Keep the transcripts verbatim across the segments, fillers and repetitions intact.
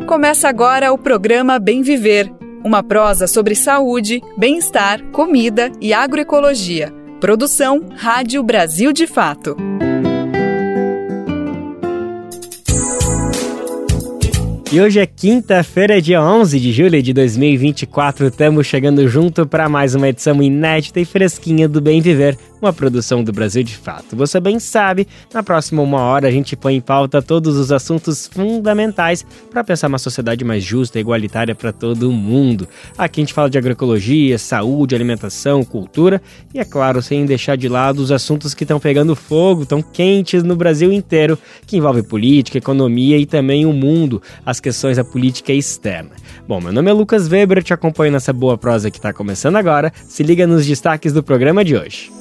Começa agora o programa Bem Viver, uma prosa sobre saúde, bem-estar, comida e agroecologia. Produção Rádio Brasil de Fato. E hoje é quinta-feira, dia onze de julho de dois mil e vinte e quatro. Estamos chegando junto para mais uma edição inédita e fresquinha do Bem Viver, uma produção do Brasil de Fato. Você bem sabe, na próxima uma hora a gente põe em pauta todos os assuntos fundamentais para pensar uma sociedade mais justa e igualitária para todo mundo. Aqui a gente fala de agroecologia, saúde, alimentação, cultura e, é claro, sem deixar de lado os assuntos que estão pegando fogo, estão quentes no Brasil inteiro, que envolvem política, economia e também o mundo, as questões da política externa. Bom, meu nome é Lucas Weber, eu te acompanho nessa boa prosa que está começando agora. Se liga nos destaques do programa de hoje.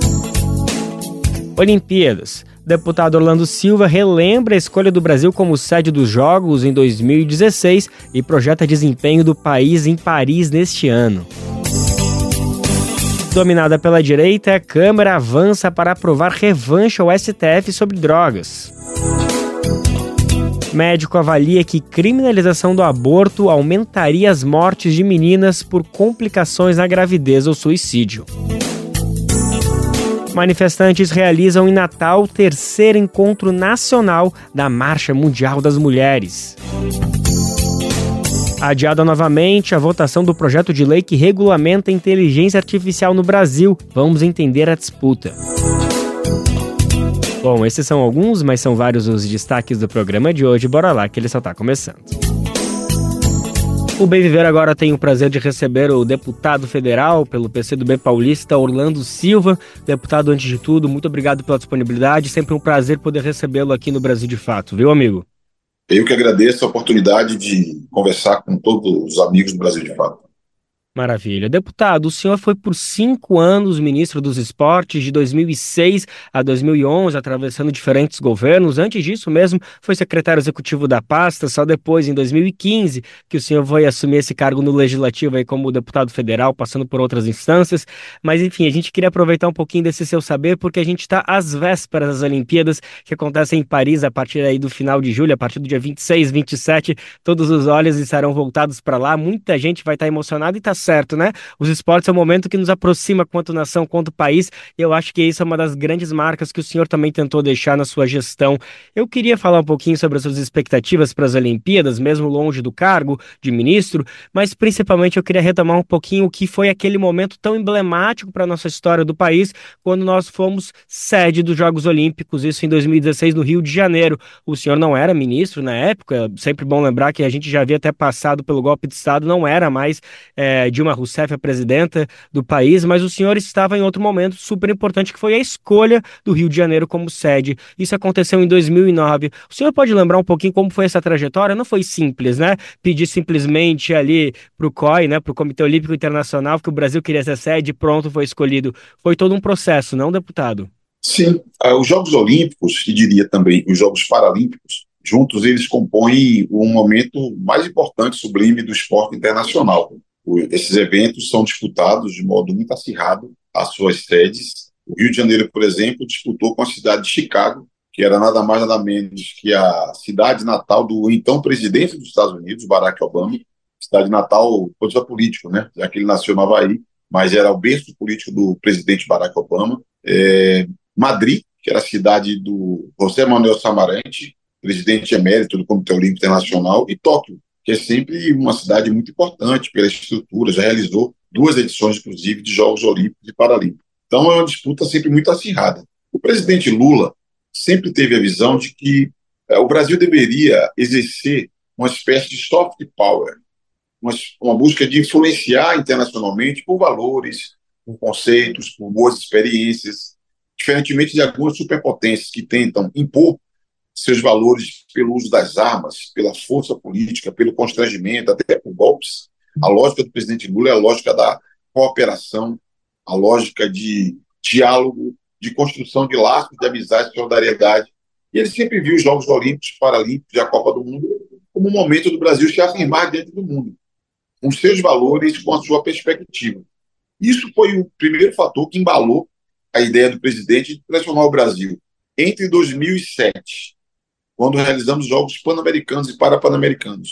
Olimpíadas. O deputado Orlando Silva relembra a escolha do Brasil como sede dos Jogos em dois mil e dezesseis e projeta desempenho do país em Paris neste ano. Dominada pela direita, a Câmara avança para aprovar revanche ao S T F sobre drogas. Médico avalia que criminalização do aborto aumentaria as mortes de meninas por complicações na gravidez ou suicídio. Manifestantes realizam em Natal o terceiro encontro nacional da Marcha Mundial das Mulheres. Adiada novamente a votação do projeto de lei que regulamenta a inteligência artificial no Brasil. Vamos entender a disputa. Bom, esses são alguns, mas são vários os destaques do programa de hoje. Bora lá que ele só está começando. O Bem Viver agora tem o prazer de receber o deputado federal pelo P C do B paulista, Orlando Silva. Deputado, antes de tudo, muito obrigado pela disponibilidade. Sempre um prazer poder recebê-lo aqui no Brasil de Fato, viu, amigo? Eu que agradeço a oportunidade de conversar com todos os amigos do Brasil de Fato. Maravilha. Deputado, o senhor foi por cinco anos ministro dos esportes, de dois mil e seis a dois mil e onze, atravessando diferentes governos. Antes disso mesmo, foi secretário executivo da pasta, só depois, em dois mil e quinze, que o senhor foi assumir esse cargo no Legislativo aí como deputado federal, passando por outras instâncias. Mas, enfim, a gente queria aproveitar um pouquinho desse seu saber, porque a gente está às vésperas das Olimpíadas, que acontecem em Paris a partir aí do final de julho, a partir do dia vinte e seis, vinte e sete, todos os olhos estarão voltados para lá, muita gente vai estar emocionada e está certo, né? Os esportes é um momento que nos aproxima quanto nação, quanto país, e eu acho que isso é uma das grandes marcas que o senhor também tentou deixar na sua gestão. Eu queria falar um pouquinho sobre as suas expectativas para as Olimpíadas, mesmo longe do cargo de ministro, mas principalmente eu queria retomar um pouquinho o que foi aquele momento tão emblemático para a nossa história do país, quando nós fomos sede dos Jogos Olímpicos, isso em dois mil e dezesseis, no Rio de Janeiro. O senhor não era ministro na época, sempre bom lembrar que a gente já havia até passado pelo golpe de Estado, não era mais é, Dilma Rousseff, a presidenta do país, mas o senhor estava em outro momento super importante, que foi a escolha do Rio de Janeiro como sede. Isso aconteceu em dois mil e nove. O senhor pode lembrar um pouquinho como foi essa trajetória? Não foi simples, né? Pedir simplesmente ali para o C O I, né, para o Comitê Olímpico Internacional, que o Brasil queria ser sede, pronto, foi escolhido. Foi todo um processo, não, deputado? Sim, os Jogos Olímpicos, e diria também os Jogos Paralímpicos, juntos eles compõem o momento mais importante, sublime do esporte internacional. Esses eventos são disputados de modo muito acirrado às suas sedes. O Rio de Janeiro, por exemplo, disputou com a cidade de Chicago, que era nada mais nada menos que a cidade natal do então presidente dos Estados Unidos, Barack Obama. Cidade natal, coisa político, né? Já que ele nasceu no Havaí, mas era o berço político do presidente Barack Obama. É, Madrid, que era a cidade do José Manuel Samaranch, presidente emérito do Comitê Olímpico Internacional, e Tóquio, que é sempre uma cidade muito importante pela estrutura, já realizou duas edições, inclusive, de Jogos Olímpicos e Paralímpicos. Então é uma disputa sempre muito acirrada. O presidente Lula sempre teve a visão de que é, o Brasil deveria exercer uma espécie de soft power, uma, uma busca de influenciar internacionalmente por valores, por conceitos, por boas experiências, diferentemente de algumas superpotências que tentam impor seus valores pelo uso das armas, pela força política, pelo constrangimento, até por golpes. A lógica do presidente Lula é a lógica da cooperação, a lógica de diálogo, de construção de laços de amizade e solidariedade. E ele sempre viu os Jogos Olímpicos, Paralímpicos e a Copa do Mundo como um momento do Brasil se afirmar diante do mundo, com seus valores, com a sua perspectiva. Isso foi o primeiro fator que embalou a ideia do presidente de transformar o Brasil. Entre dois mil e sete, quando realizamos Jogos Pan-Americanos e Parapan-Americanos,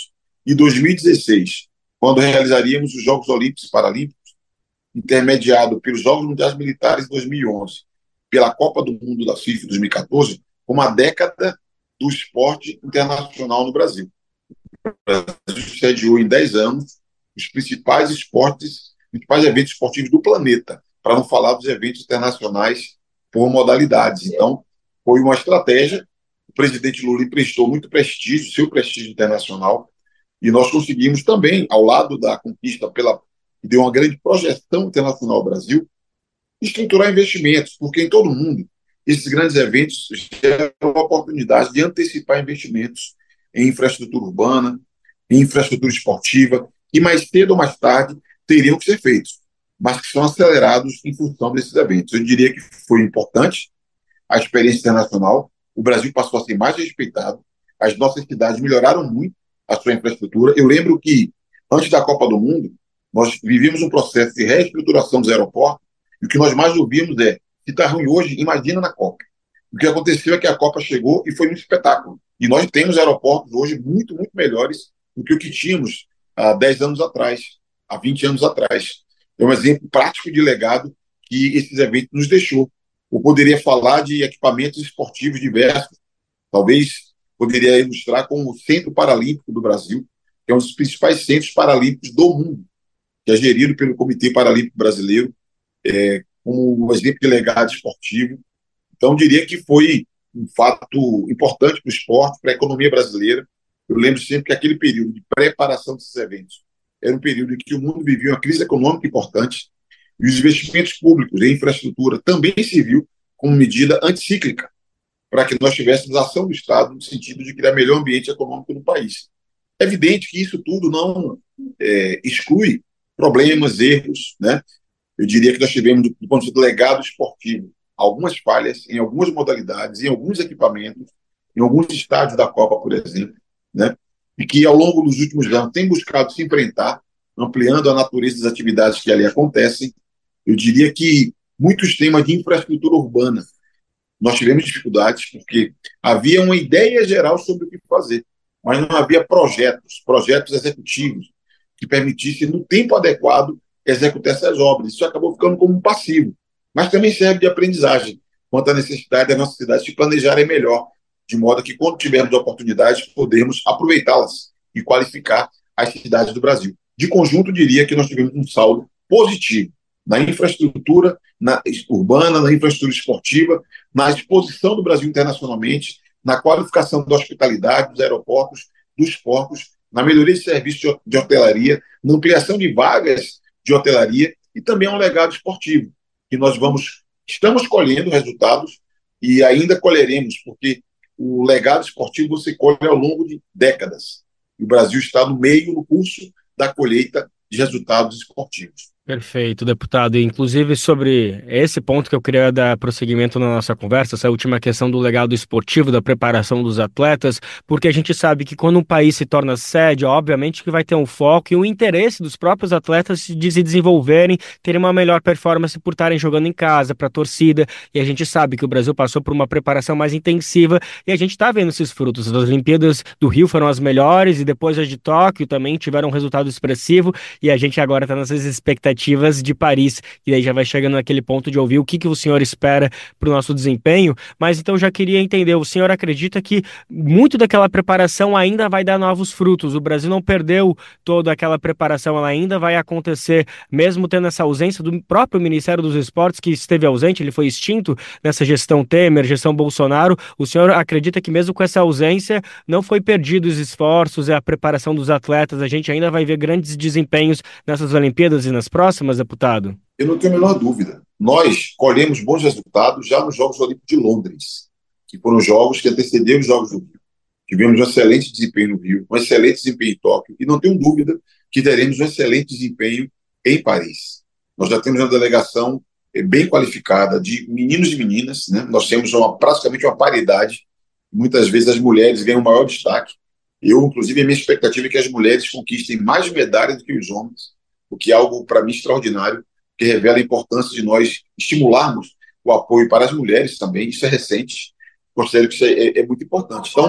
e dois mil e dezesseis, quando realizaríamos os Jogos Olímpicos e Paralímpicos, intermediado pelos Jogos Mundiais Militares em dois mil e onze, pela Copa do Mundo da FIFA em dois mil e quatorze, como a década do esporte internacional no Brasil. O Brasil sediou em dez anos os principais esportes, os principais eventos esportivos do planeta, para não falar dos eventos internacionais por modalidades. Então, foi uma estratégia. O presidente Lula emprestou muito prestígio, seu prestígio internacional, e nós conseguimos também, ao lado da conquista pela que deu uma grande projeção internacional ao Brasil, estruturar investimentos, porque em todo mundo esses grandes eventos geram a oportunidade de antecipar investimentos em infraestrutura urbana, em infraestrutura esportiva, que mais cedo ou mais tarde teriam que ser feitos, mas que são acelerados em função desses eventos. Eu diria que foi importante a experiência internacional, o Brasil passou a ser mais respeitado, as nossas cidades melhoraram muito a sua infraestrutura. Eu lembro que, antes da Copa do Mundo, nós vivíamos um processo de reestruturação dos aeroportos, e o que nós mais ouvimos é: se está ruim hoje, imagina na Copa. O que aconteceu é que a Copa chegou e foi um espetáculo. E nós temos aeroportos hoje muito, muito melhores do que o que tínhamos há dez anos atrás, há vinte anos atrás. É um exemplo prático de legado que esses eventos nos deixou. Eu poderia falar de equipamentos esportivos diversos, talvez poderia ilustrar com o Centro Paralímpico do Brasil, que é um dos principais centros paralímpicos do mundo, que é gerido pelo Comitê Paralímpico Brasileiro, é, como um exemplo de legado esportivo. Então, eu diria que foi um fato importante para o esporte, para a economia brasileira. Eu lembro sempre que aquele período de preparação desses eventos era um período em que o mundo vivia uma crise econômica importante, e os investimentos públicos em infraestrutura também serviu como medida anticíclica, para que nós tivéssemos ação do Estado no sentido de criar melhor ambiente econômico no país. É evidente que isso tudo não é, exclui problemas, erros, né? Eu diria que nós tivemos, do ponto de vista do legado esportivo, algumas falhas em algumas modalidades, em alguns equipamentos, em alguns estádios da Copa, por exemplo, né? E que, ao longo dos últimos anos, tem buscado se enfrentar, ampliando a natureza das atividades que ali acontecem. Eu diria que muitos temas de infraestrutura urbana, nós tivemos dificuldades porque havia uma ideia geral sobre o que fazer, mas não havia projetos, projetos executivos que permitissem, no tempo adequado, executar essas obras. Isso acabou ficando como um passivo, mas também serve de aprendizagem quanto à necessidade das nossas cidades se planejarem melhor, de modo que, quando tivermos oportunidades, podemos aproveitá-las e qualificar as cidades do Brasil. De conjunto, diria que nós tivemos um saldo positivo na infraestrutura na urbana, na infraestrutura esportiva, na exposição do Brasil internacionalmente, na qualificação da hospitalidade, dos aeroportos, dos portos, na melhoria de serviços de hotelaria, na ampliação de vagas de hotelaria e também um legado esportivo, que nós vamos, estamos colhendo resultados e ainda colheremos, porque o legado esportivo você colhe ao longo de décadas. E o Brasil está no meio, no curso da colheita de resultados esportivos. Perfeito, deputado. Inclusive, sobre esse ponto que eu queria dar prosseguimento na nossa conversa, essa última questão do legado esportivo, da preparação dos atletas, porque a gente sabe que quando um país se torna sede, obviamente que vai ter um foco e um interesse dos próprios atletas de se desenvolverem, terem uma melhor performance por estarem jogando em casa, para a torcida, e a gente sabe que o Brasil passou por uma preparação mais intensiva e a gente está vendo esses frutos. As Olimpíadas do Rio foram as melhores e depois as de Tóquio também tiveram um resultado expressivo e a gente agora está nessas expectativas de Paris, e aí já vai chegando naquele ponto de ouvir o que, que o senhor espera para o nosso desempenho, mas então já queria entender, o senhor acredita que muito daquela preparação ainda vai dar novos frutos? O Brasil não perdeu toda aquela preparação, ela ainda vai acontecer, mesmo tendo essa ausência do próprio Ministério dos Esportes, que esteve ausente, ele foi extinto nessa gestão Temer, gestão Bolsonaro. O senhor acredita que mesmo com essa ausência não foi perdido os esforços e a preparação dos atletas, a gente ainda vai ver grandes desempenhos nessas Olimpíadas e nas próximas? Próximas, deputado? Eu não tenho a menor dúvida. Nós colhemos bons resultados já nos Jogos Olímpicos de Londres, que foram jogos que antecederam os Jogos do Rio. Tivemos um excelente desempenho no Rio, um excelente desempenho em Tóquio, e não tenho dúvida que teremos um excelente desempenho em Paris. Nós já temos uma delegação bem qualificada de meninos e meninas, né? Nós temos uma, praticamente uma paridade. Muitas vezes as mulheres ganham maior destaque. Eu, inclusive, a minha expectativa é que as mulheres conquistem mais medalhas do que os homens, o que é algo, para mim, extraordinário, que revela a importância de nós estimularmos o apoio para as mulheres também. Isso é recente, considero que isso é, é muito importante. Então,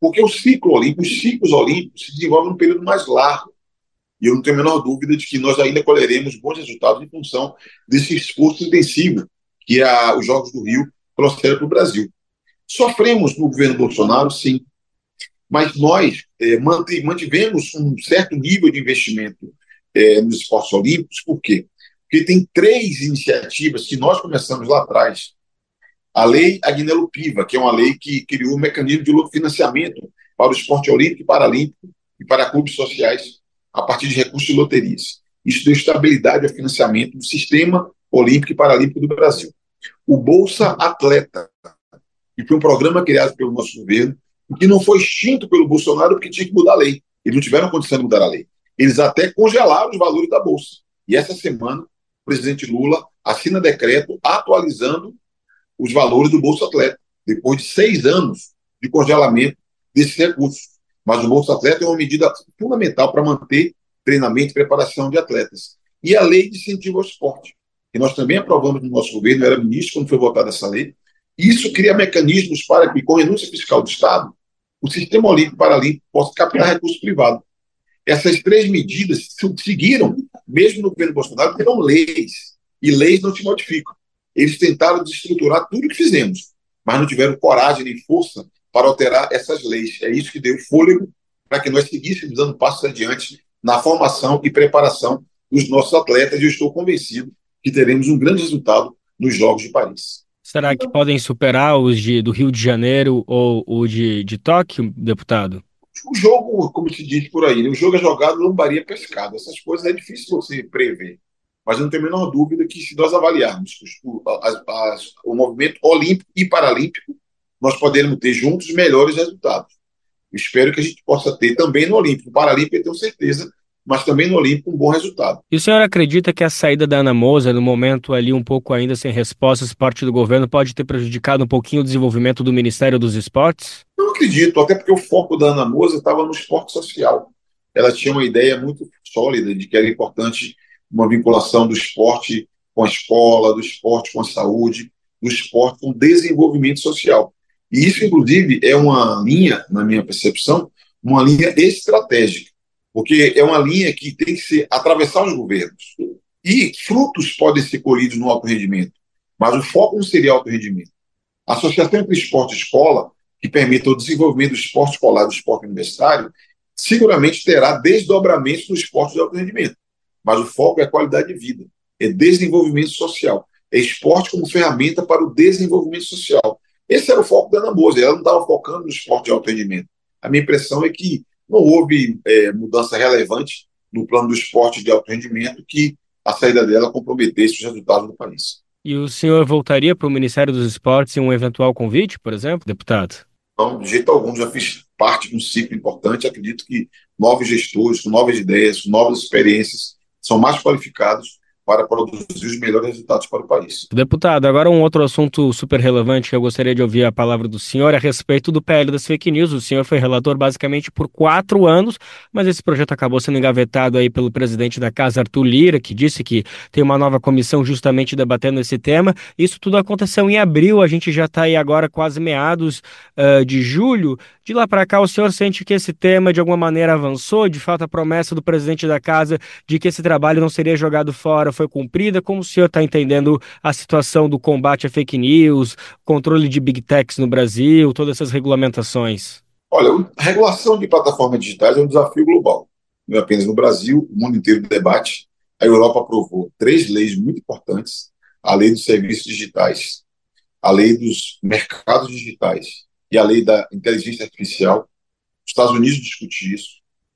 Porque o ciclo olímpico, os ciclos olímpicos se desenvolvem num período mais largo. E eu não tenho a menor dúvida de que nós ainda colheremos bons resultados em função desse esforço intensivo que a, os Jogos do Rio trouxeram para o Brasil. Sofremos no governo Bolsonaro, sim, mas nós é, mantivemos um certo nível de investimento é, nos esportes olímpicos. Por quê? Porque tem três iniciativas que nós começamos lá atrás. A Lei Agnello-Piva, que é uma lei que criou um mecanismo de financiamento para o esporte olímpico e paralímpico e para clubes sociais a partir de recursos de loterias. Isso deu estabilidade ao financiamento do sistema olímpico e paralímpico do Brasil. O Bolsa Atleta, que foi um programa criado pelo nosso governo, que não foi extinto pelo Bolsonaro porque tinha que mudar a lei. Eles não tiveram condição de mudar a lei. Eles até congelaram os valores da Bolsa. E essa semana, o presidente Lula assina decreto atualizando os valores do Bolsa Atleta, depois de seis anos de congelamento desses recursos. Mas o Bolsa Atleta é uma medida fundamental para manter treinamento e preparação de atletas. E a lei de incentivo ao esporte, que nós também aprovamos no nosso governo, eu era ministro quando foi votada essa lei. Isso cria mecanismos para que, com renúncia fiscal do Estado, o sistema olímpico e paralímpico possa captar recursos privados. Essas três medidas seguiram, mesmo no governo Bolsonaro, porque eram leis, e leis não se modificam. Eles tentaram desestruturar tudo o que fizemos, mas não tiveram coragem nem força para alterar essas leis. É isso que deu fôlego para que nós seguíssemos dando passos adiante na formação e preparação dos nossos atletas, e eu estou convencido que teremos um grande resultado nos Jogos de Paris. Será que podem superar os de, do Rio de Janeiro ou o de, de Tóquio, deputado? O jogo, como se diz por aí, o jogo é jogado, lambaria pescado. Essas coisas é difícil você prever. Mas eu não tenho a menor dúvida que, se nós avaliarmos o, as, as, o movimento olímpico e paralímpico, nós poderemos ter juntos melhores resultados. Eu espero que a gente possa ter também no Olímpico. No Paralímpico, eu tenho certeza, mas também no Olímpico um bom resultado. E o senhor acredita que a saída da Ana Moser, no momento ali um pouco ainda sem respostas por parte do governo, pode ter prejudicado um pouquinho o desenvolvimento do Ministério dos Esportes? Não acredito, até porque o foco da Ana Moser estava no esporte social. Ela tinha uma ideia muito sólida de que era importante uma vinculação do esporte com a escola, do esporte com a saúde, do esporte com o desenvolvimento social. E isso, inclusive, é uma linha, na minha percepção, uma linha estratégica, porque é uma linha que tem que ser, atravessar os governos. E frutos podem ser colhidos no alto rendimento, mas o foco não seria alto rendimento. A associação entre esporte e escola, que permita o desenvolvimento do esporte escolar e do esporte universitário, seguramente terá desdobramentos no esporte de alto rendimento. Mas o foco é a qualidade de vida, é desenvolvimento social, é esporte como ferramenta para o desenvolvimento social. Esse era o foco da Ana Moser, ela não estava focando no esporte de alto rendimento. A minha impressão é que não houve é, mudança relevante no plano do esporte de alto rendimento que a saída dela comprometesse os resultados do país. E o senhor voltaria para o Ministério dos Esportes em um eventual convite, por exemplo, deputado? Não, de jeito algum, já fiz parte de um ciclo importante. Acredito que novos gestores, com novas ideias, com novas experiências, são mais qualificados para produzir os melhores resultados para o país. Deputado, agora um outro assunto super relevante que eu gostaria de ouvir a palavra do senhor é a respeito do P L das fake news. O senhor foi relator basicamente por quatro anos, mas esse projeto acabou sendo engavetado aí pelo presidente da casa, Arthur Lira, que disse que tem uma nova comissão justamente debatendo esse tema. Isso tudo aconteceu em abril, a gente já está aí agora quase meados uh, de julho. De lá para cá, o senhor sente que esse tema de alguma maneira avançou? De fato, a promessa do presidente da casa de que esse trabalho não seria jogado fora foi cumprida? Como o senhor está entendendo a situação do combate a fake news, controle de big techs no Brasil, todas essas regulamentações? Olha, a regulação de plataformas digitais é um desafio global. Não é apenas no Brasil, o mundo inteiro debate. A Europa aprovou três leis muito importantes: a lei dos serviços digitais, a lei dos mercados digitais e a lei da inteligência artificial. Os Estados Unidos discutem isso.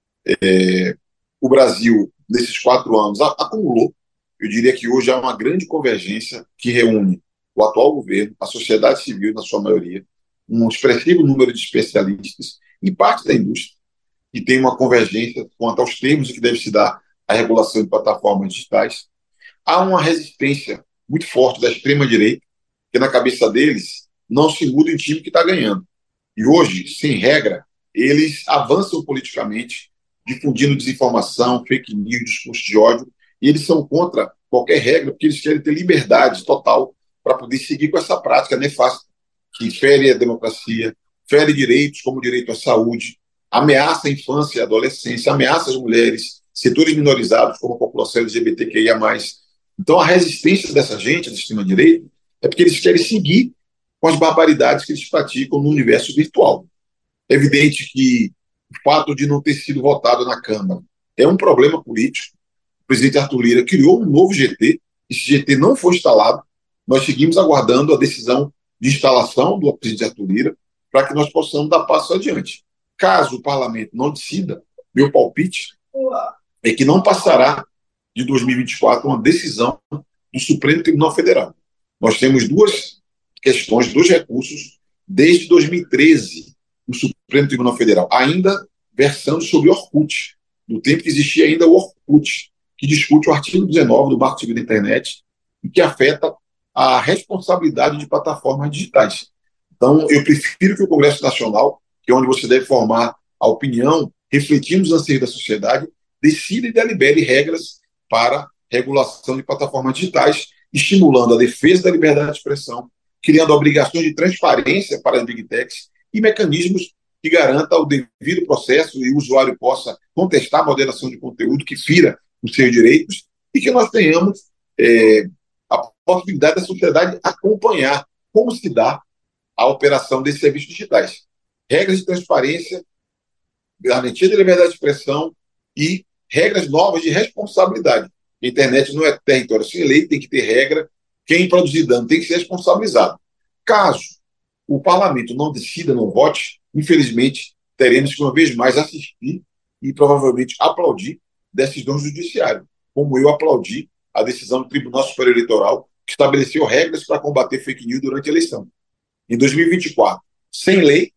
É, o Brasil, nesses quatro anos, acumulou. Eu diria que hoje há uma grande convergência que reúne o atual governo, a sociedade civil, na sua maioria, um expressivo número de especialistas e parte da indústria, que tem uma convergência quanto aos termos que deve se dar à regulação de plataformas digitais. Há uma resistência muito forte da extrema-direita, que na cabeça deles não se muda em time que está ganhando. E hoje, sem regra, eles avançam politicamente, difundindo desinformação, fake news, discurso de ódio, e eles são contra qualquer regra, porque eles querem ter liberdade total para poder seguir com essa prática nefasta, que fere a democracia, fere direitos como o direito à saúde, ameaça a infância e a adolescência, ameaça as mulheres, setores minorizados como a população L G B T Q I A mais. Então, a resistência dessa gente, da extrema-direita, é porque eles querem seguir com as barbaridades que eles praticam no universo virtual. É evidente que o fato de não ter sido votado na Câmara é um problema político. O presidente Arthur Lira criou um novo G T, esse G T não foi instalado, nós seguimos aguardando a decisão de instalação do presidente Arthur Lira para que nós possamos dar passo adiante. Caso o parlamento não decida, meu palpite é que não passará de dois mil e vinte e quatro uma decisão do Supremo Tribunal Federal. Nós temos duas questões, dois recursos, desde dois mil e treze, no Supremo Tribunal Federal, ainda versando sobre o Orkut, no tempo que existia ainda o Orkut, que discute o artigo dezenove do Marco Civil da Internet e que afeta a responsabilidade de plataformas digitais. Então, eu prefiro que o Congresso Nacional, que é onde você deve formar a opinião, refletindo os anseios da sociedade, decida e delibere regras para regulação de plataformas digitais, estimulando a defesa da liberdade de expressão, criando obrigações de transparência para as Big Techs e mecanismos que garantam o devido processo e o usuário possa contestar a moderação de conteúdo que fira os seus direitos e que nós tenhamos é, a possibilidade da sociedade acompanhar como se dá a operação desses serviços digitais. Regras de transparência, garantia da liberdade de expressão e regras novas de responsabilidade. A internet não é território sem lei, tem que ter regra. Quem produzir dano tem que ser responsabilizado. Caso o parlamento não decida, não vote, infelizmente, teremos que uma vez mais assistir e provavelmente aplaudir decisões do judiciário, como eu aplaudi a decisão do Tribunal Superior Eleitoral, que estabeleceu regras para combater fake news durante a eleição. Em dois mil e vinte e quatro, sem lei,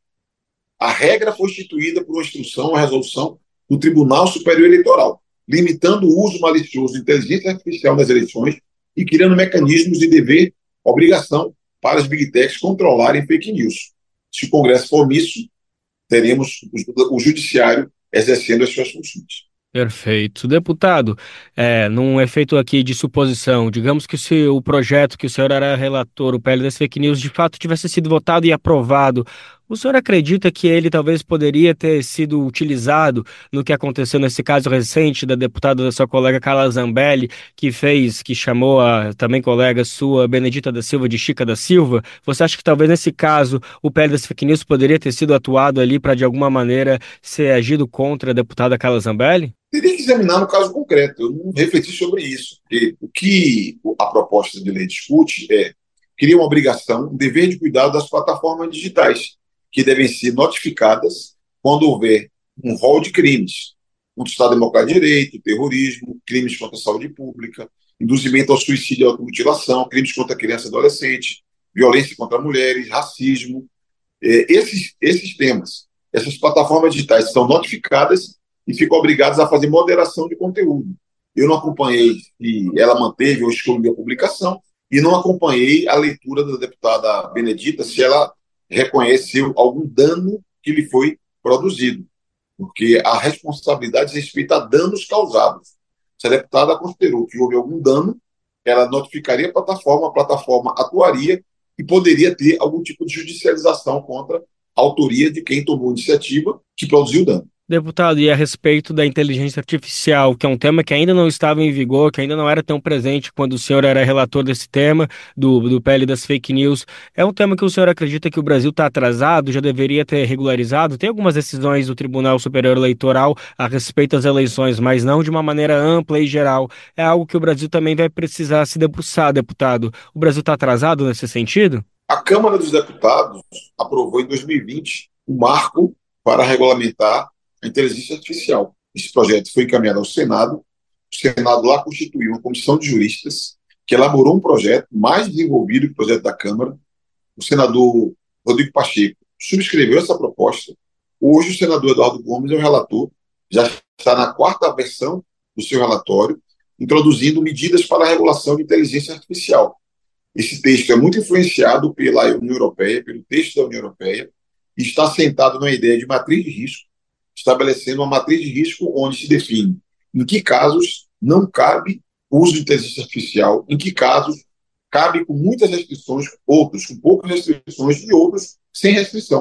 a regra foi instituída por uma instrução, uma resolução do Tribunal Superior Eleitoral, limitando o uso malicioso de inteligência artificial nas eleições e criando mecanismos de dever, obrigação para as Big Techs controlarem fake news. Se o Congresso for omisso, teremos o Judiciário exercendo as suas funções. Perfeito. Deputado, é, num efeito aqui de suposição, digamos que se o projeto que o senhor era relator, o P L das fake news, de fato tivesse sido votado e aprovado, o senhor acredita que ele talvez poderia ter sido utilizado no que aconteceu nesse caso recente da deputada da sua colega Carla Zambelli, que fez, que chamou a também colega sua, Benedita da Silva, de Chica da Silva? Você acha que talvez nesse caso o P L das fake news poderia ter sido atuado ali para de alguma maneira ser agido contra a deputada Carla Zambelli? Teria que examinar no caso concreto. Eu não refleti sobre isso. Porque o que a proposta de lei discute é criar uma obrigação, um dever de cuidado das plataformas digitais, que devem ser notificadas quando houver um rol de crimes contra o Estado Democrático de Direito, terrorismo, crimes contra a saúde pública, induzimento ao suicídio e automutilação, crimes contra criança e adolescente, violência contra mulheres, racismo. É, esses, esses temas, essas plataformas digitais são notificadas e ficam obrigadas a fazer moderação de conteúdo. Eu não acompanhei se ela manteve ou excluiu a publicação e não acompanhei a leitura da deputada Benedita se ela reconheceu algum dano que lhe foi produzido, porque a responsabilidade diz respeito a danos causados. Se a deputada considerou que houve algum dano, ela notificaria a plataforma, a plataforma atuaria e poderia ter algum tipo de judicialização contra a autoria de quem tomou a iniciativa que produziu o dano. Deputado, e a respeito da inteligência artificial, que é um tema que ainda não estava em vigor, que ainda não era tão presente quando o senhor era relator desse tema, do, do P L das fake news, é um tema que o senhor acredita que o Brasil está atrasado, já deveria ter regularizado? Tem algumas decisões do Tribunal Superior Eleitoral a respeito das eleições, mas não de uma maneira ampla e geral. É algo que o Brasil também vai precisar se debruçar, deputado. O Brasil está atrasado nesse sentido? A Câmara dos Deputados aprovou em dois mil e vinte um marco para regulamentar a inteligência artificial. Esse projeto foi encaminhado ao Senado. O Senado lá constituiu uma comissão de juristas que elaborou um projeto mais desenvolvido que o projeto da Câmara. O senador Rodrigo Pacheco subscreveu essa proposta. Hoje o senador Eduardo Gomes é o relator, já está na quarta versão do seu relatório, introduzindo medidas para a regulação de inteligência artificial. Esse texto é muito influenciado pela União Europeia, pelo texto da União Europeia, e está assentado na ideia de matriz de risco, estabelecendo uma matriz de risco onde se define em que casos não cabe o uso de inteligência artificial, em que casos cabe com muitas restrições, outros com poucas restrições e outros sem restrição.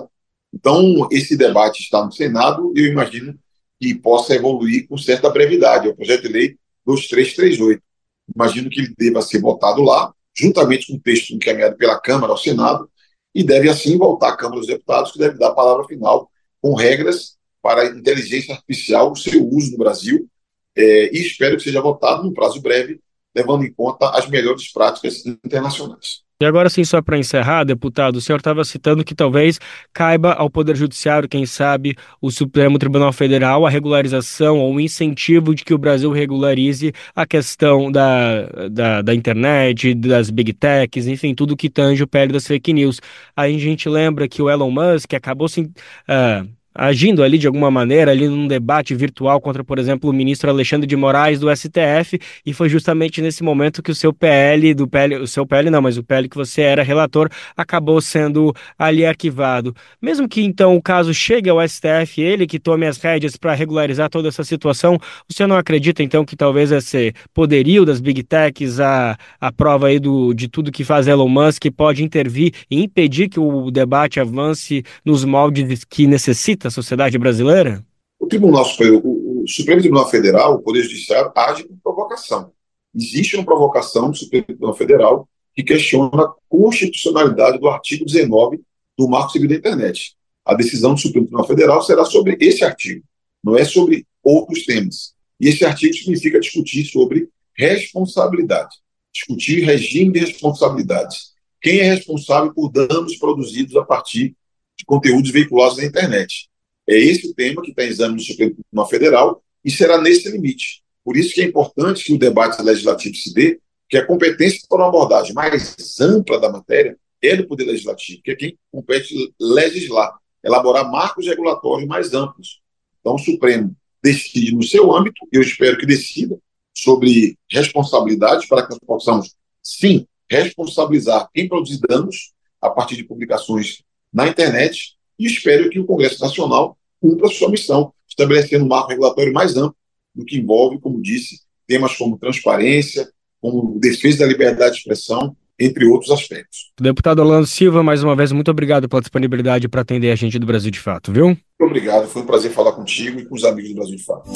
Então, esse debate está no Senado e eu imagino que possa evoluir com certa brevidade. É o projeto de lei dois mil trezentos e trinta e oito. Imagino que ele deva ser votado lá, juntamente com o texto encaminhado pela Câmara ao Senado, e deve assim voltar à Câmara dos Deputados, que deve dar a palavra final com regras para a inteligência artificial, o seu uso no Brasil, é, e espero que seja votado num prazo breve, levando em conta as melhores práticas internacionais. E agora sim, só para encerrar, deputado, o senhor estava citando que talvez caiba ao Poder Judiciário, quem sabe o Supremo Tribunal Federal, a regularização ou o incentivo de que o Brasil regularize a questão da, da, da internet, das big techs, enfim, tudo que tange o pele das fake news. Aí a gente lembra que o Elon Musk acabou se... Uh, agindo ali de alguma maneira, ali num debate virtual contra, por exemplo, o ministro Alexandre de Moraes do S T F, e foi justamente nesse momento que o seu P L, do P L, o seu P L não, mas o P L que você era relator, acabou sendo ali arquivado. Mesmo que então o caso chegue ao S T F, ele que tome as rédeas para regularizar toda essa situação, o senhor não acredita então que talvez esse poderio das Big Techs, a, a prova aí do, de tudo que faz Elon Musk, pode intervir e impedir que o debate avance nos moldes que necessita a sociedade brasileira? O Tribunal Superior, o, o Supremo Tribunal Federal, o Poder Judiciário, age com provocação. Existe uma provocação do Supremo Tribunal Federal que questiona a constitucionalidade do artigo dezenove do Marco Civil da Internet. A decisão do Supremo Tribunal Federal será sobre esse artigo, não é sobre outros temas. E esse artigo significa discutir sobre responsabilidade, discutir regime de responsabilidades. Quem é responsável por danos produzidos a partir de conteúdos veiculados na internet? É esse o tema que está em exame no Supremo Tribunal Federal e será nesse limite. Por isso que é importante que o debate legislativo se dê, que a competência para uma abordagem mais ampla da matéria é do Poder Legislativo, que é quem compete legislar, elaborar marcos regulatórios mais amplos. Então o Supremo decide no seu âmbito, eu espero que decida sobre responsabilidade para que nós possamos, sim, responsabilizar quem produzir danos a partir de publicações na internet, e espero que o Congresso Nacional cumpra a sua missão, estabelecendo um marco regulatório mais amplo, do que envolve, como disse, temas como transparência, como defesa da liberdade de expressão, entre outros aspectos. Deputado Orlando Silva, mais uma vez, muito obrigado pela disponibilidade para atender a gente do Brasil de Fato, viu? Muito obrigado, foi um prazer falar contigo e com os amigos do Brasil de Fato.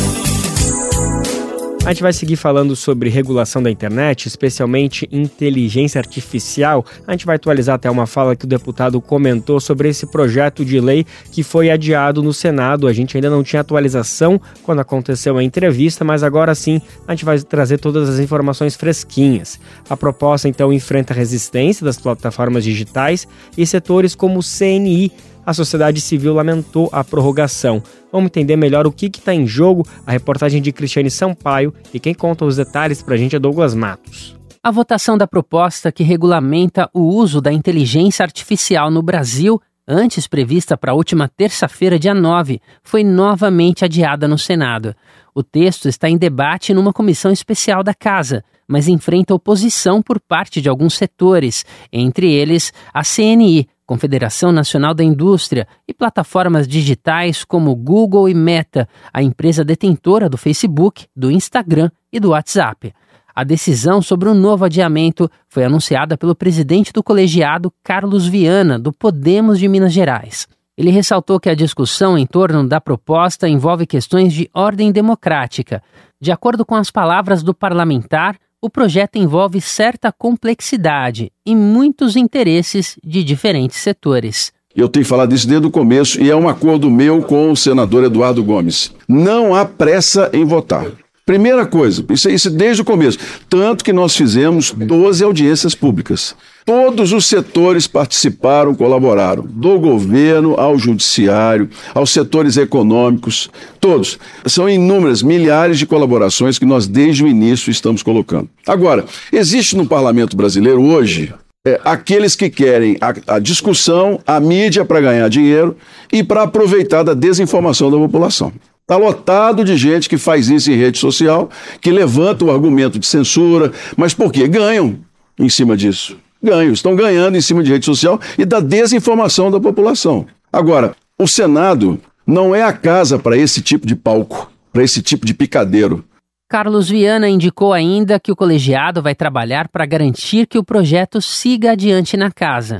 A gente vai seguir falando sobre regulação da internet, especialmente inteligência artificial. A gente vai atualizar até uma fala que o deputado comentou sobre esse projeto de lei que foi adiado no Senado. A gente ainda não tinha atualização quando aconteceu a entrevista, mas agora sim a gente vai trazer todas as informações fresquinhas. A proposta então enfrenta a resistência das plataformas digitais e setores como o C N I. A sociedade civil lamentou a prorrogação. Vamos entender melhor o que está em jogo. A reportagem de Cristiane Sampaio, e quem conta os detalhes para a gente é Douglas Matos. A votação da proposta que regulamenta o uso da inteligência artificial no Brasil, antes prevista para a última terça-feira, dia nove, foi novamente adiada no Senado. O texto está em debate numa comissão especial da Casa, mas enfrenta oposição por parte de alguns setores, entre eles a C N I, Confederação Nacional da Indústria, e plataformas digitais como Google e Meta, a empresa detentora do Facebook, do Instagram e do WhatsApp. A decisão sobre o novo adiamento foi anunciada pelo presidente do colegiado, Carlos Viana, do Podemos de Minas Gerais. Ele ressaltou que a discussão em torno da proposta envolve questões de ordem democrática. De acordo com as palavras do parlamentar, o projeto envolve certa complexidade e muitos interesses de diferentes setores. Eu tenho falado isso desde o começo e é um acordo meu com o senador Eduardo Gomes. Não há pressa em votar. Primeira coisa, isso é isso desde o começo, tanto que nós fizemos doze audiências públicas. Todos os setores participaram, colaboraram, do governo ao judiciário, aos setores econômicos, todos. São inúmeras, milhares de colaborações que nós desde o início estamos colocando. Agora, existe no parlamento brasileiro hoje é, aqueles que querem a, a discussão, a mídia para ganhar dinheiro e para aproveitar da desinformação da população. Está lotado de gente que faz isso em rede social, que levanta o argumento de censura, mas por quê? Ganham em cima disso. Ganham, estão ganhando em cima de rede social e da desinformação da população. Agora, o Senado não é a casa para esse tipo de palco, para esse tipo de picadeiro. Carlos Viana indicou ainda que o colegiado vai trabalhar para garantir que o projeto siga adiante na casa.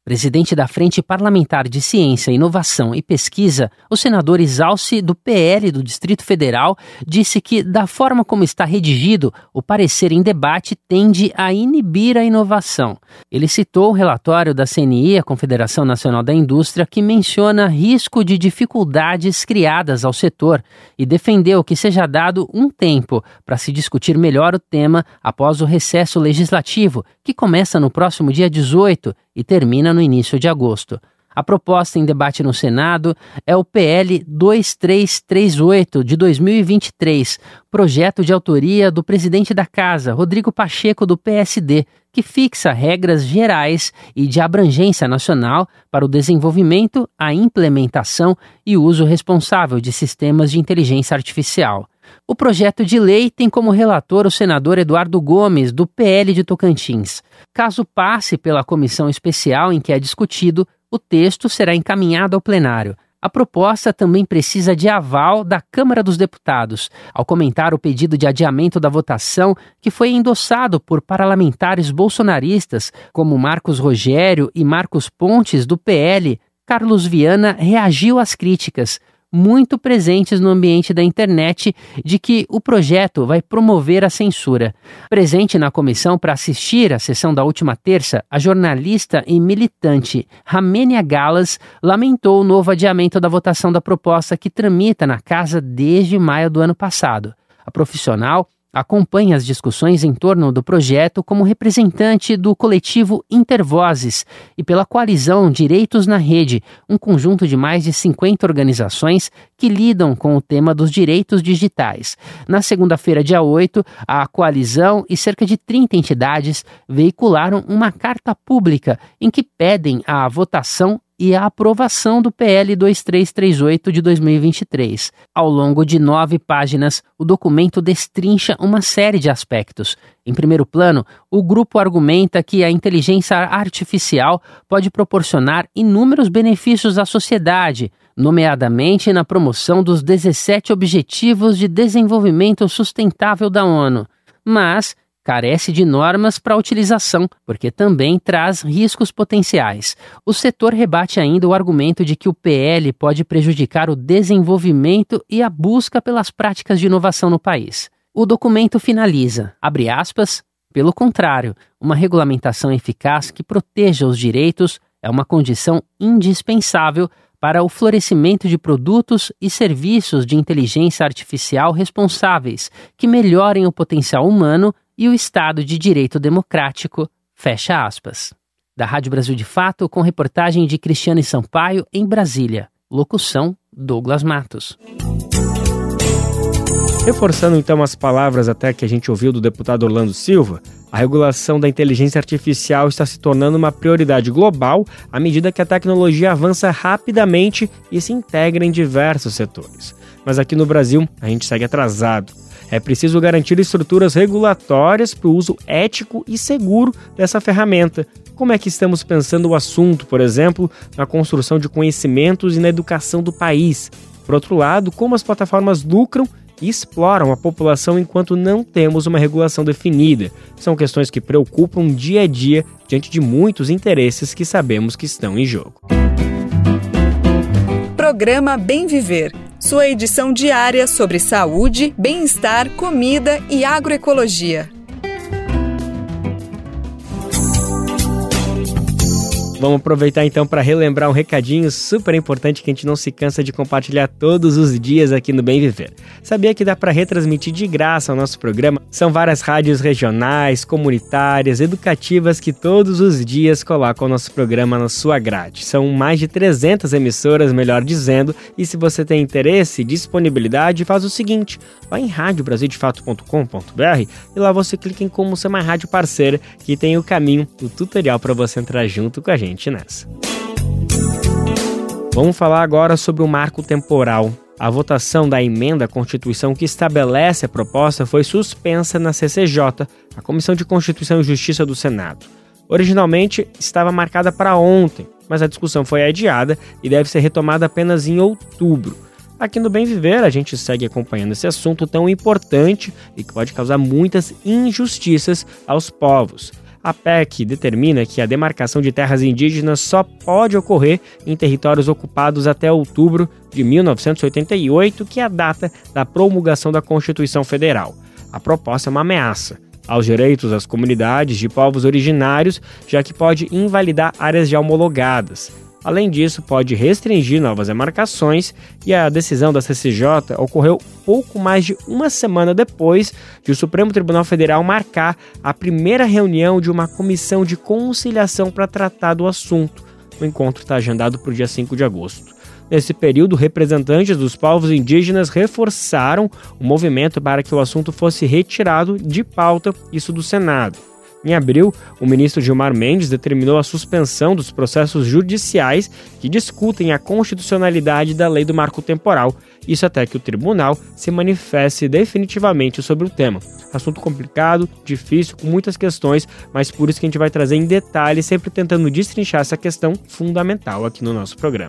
Presidente da Frente Parlamentar de Ciência, Inovação e Pesquisa, o senador Isalci, do P L do Distrito Federal, disse que, da forma como está redigido, o parecer em debate tende a inibir a inovação. Ele citou o relatório da C N I, a Confederação Nacional da Indústria, que menciona risco de dificuldades criadas ao setor e defendeu que seja dado um tempo para se discutir melhor o tema após o recesso legislativo, que começa no próximo dia dezoito e termina no início de agosto. A proposta em debate no Senado é o P L dois três três oito de dois mil e vinte e três, projeto de autoria do presidente da Casa, Rodrigo Pacheco, do P S D, que fixa regras gerais e de abrangência nacional para o desenvolvimento, a implementação e uso responsável de sistemas de inteligência artificial. O projeto de lei tem como relator o senador Eduardo Gomes, do P L de Tocantins. Caso passe pela comissão especial em que é discutido, o texto será encaminhado ao plenário. A proposta também precisa de aval da Câmara dos Deputados. Ao comentar o pedido de adiamento da votação, que foi endossado por parlamentares bolsonaristas, como Marcos Rogério e Marcos Pontes, do P L, Carlos Viana reagiu às críticas, muito presentes no ambiente da internet, de que o projeto vai promover a censura. Presente na comissão para assistir à sessão da última terça, a jornalista e militante Ramênia Galas lamentou o novo adiamento da votação da proposta que tramita na casa desde maio do ano passado. A profissional acompanha as discussões em torno do projeto como representante do coletivo Intervozes e pela coalizão Direitos na Rede, um conjunto de mais de cinquenta organizações que lidam com o tema dos direitos digitais. Na segunda-feira, dia oito, a coalizão e cerca de trinta entidades veicularam uma carta pública em que pedem a votação e a aprovação do P L dois três três oito de dois mil e vinte e três. Ao longo de nove páginas, o documento destrincha uma série de aspectos. Em primeiro plano, o grupo argumenta que a inteligência artificial pode proporcionar inúmeros benefícios à sociedade, nomeadamente na promoção dos dezessete Objetivos de Desenvolvimento Sustentável da ONU. Mas carece de normas para a utilização, porque também traz riscos potenciais. O setor rebate ainda o argumento de que o P L pode prejudicar o desenvolvimento e a busca pelas práticas de inovação no país. O documento finaliza, abre aspas, pelo contrário, uma regulamentação eficaz que proteja os direitos é uma condição indispensável para o florescimento de produtos e serviços de inteligência artificial responsáveis, que melhorem o potencial humano e o Estado de Direito Democrático, fecha aspas. Da Rádio Brasil de Fato, com reportagem de Cristiane Sampaio, em Brasília. Locução, Douglas Matos. Reforçando então as palavras até que a gente ouviu do deputado Orlando Silva, a regulação da inteligência artificial está se tornando uma prioridade global à medida que a tecnologia avança rapidamente e se integra em diversos setores. Mas aqui no Brasil, a gente segue atrasado. É preciso garantir estruturas regulatórias para o uso ético e seguro dessa ferramenta. Como é que estamos pensando o assunto, por exemplo, na construção de conhecimentos e na educação do país? Por outro lado, como as plataformas lucram e exploram a população enquanto não temos uma regulação definida? São questões que preocupam dia a dia diante de muitos interesses que sabemos que estão em jogo. Programa Bem Viver, sua edição diária sobre saúde, bem-estar, comida e agroecologia. Vamos aproveitar então para relembrar um recadinho super importante que a gente não se cansa de compartilhar todos os dias aqui no Bem Viver. Sabia que dá para retransmitir de graça o nosso programa? São várias rádios regionais, comunitárias, educativas que todos os dias colocam o nosso programa na sua grade. São mais de trezentas emissoras, melhor dizendo, e se você tem interesse e disponibilidade, faz o seguinte, vai em rádio brasil de fato ponto com ponto b r e lá você clica em como ser uma rádio parceira, que tem o caminho, o tutorial para você entrar junto com a gente nessa. Vamos falar agora sobre o marco temporal. A votação da emenda à Constituição que estabelece a proposta foi suspensa na C C J, a Comissão de Constituição e Justiça do Senado. Originalmente estava marcada para ontem, mas a discussão foi adiada e deve ser retomada apenas em outubro. Aqui no Bem Viver, a gente segue acompanhando esse assunto tão importante e que pode causar muitas injustiças aos povos. A P E C determina que a demarcação de terras indígenas só pode ocorrer em territórios ocupados até outubro de mil novecentos e oitenta e oito, que é a data da promulgação da Constituição Federal. A proposta é uma ameaça aos direitos das comunidades de povos originários, já que pode invalidar áreas já homologadas. Além disso, pode restringir novas demarcações, e a decisão da C C J ocorreu pouco mais de uma semana depois de o Supremo Tribunal Federal marcar a primeira reunião de uma comissão de conciliação para tratar do assunto. O encontro está agendado para o dia cinco de agosto. Nesse período, representantes dos povos indígenas reforçaram o movimento para que o assunto fosse retirado de pauta, isso do Senado. Em abril, o ministro Gilmar Mendes determinou a suspensão dos processos judiciais que discutem a constitucionalidade da lei do marco temporal, isso até que o tribunal se manifeste definitivamente sobre o tema. Assunto complicado, difícil, com muitas questões, mas por isso que a gente vai trazer em detalhe, sempre tentando destrinchar essa questão fundamental aqui no nosso programa.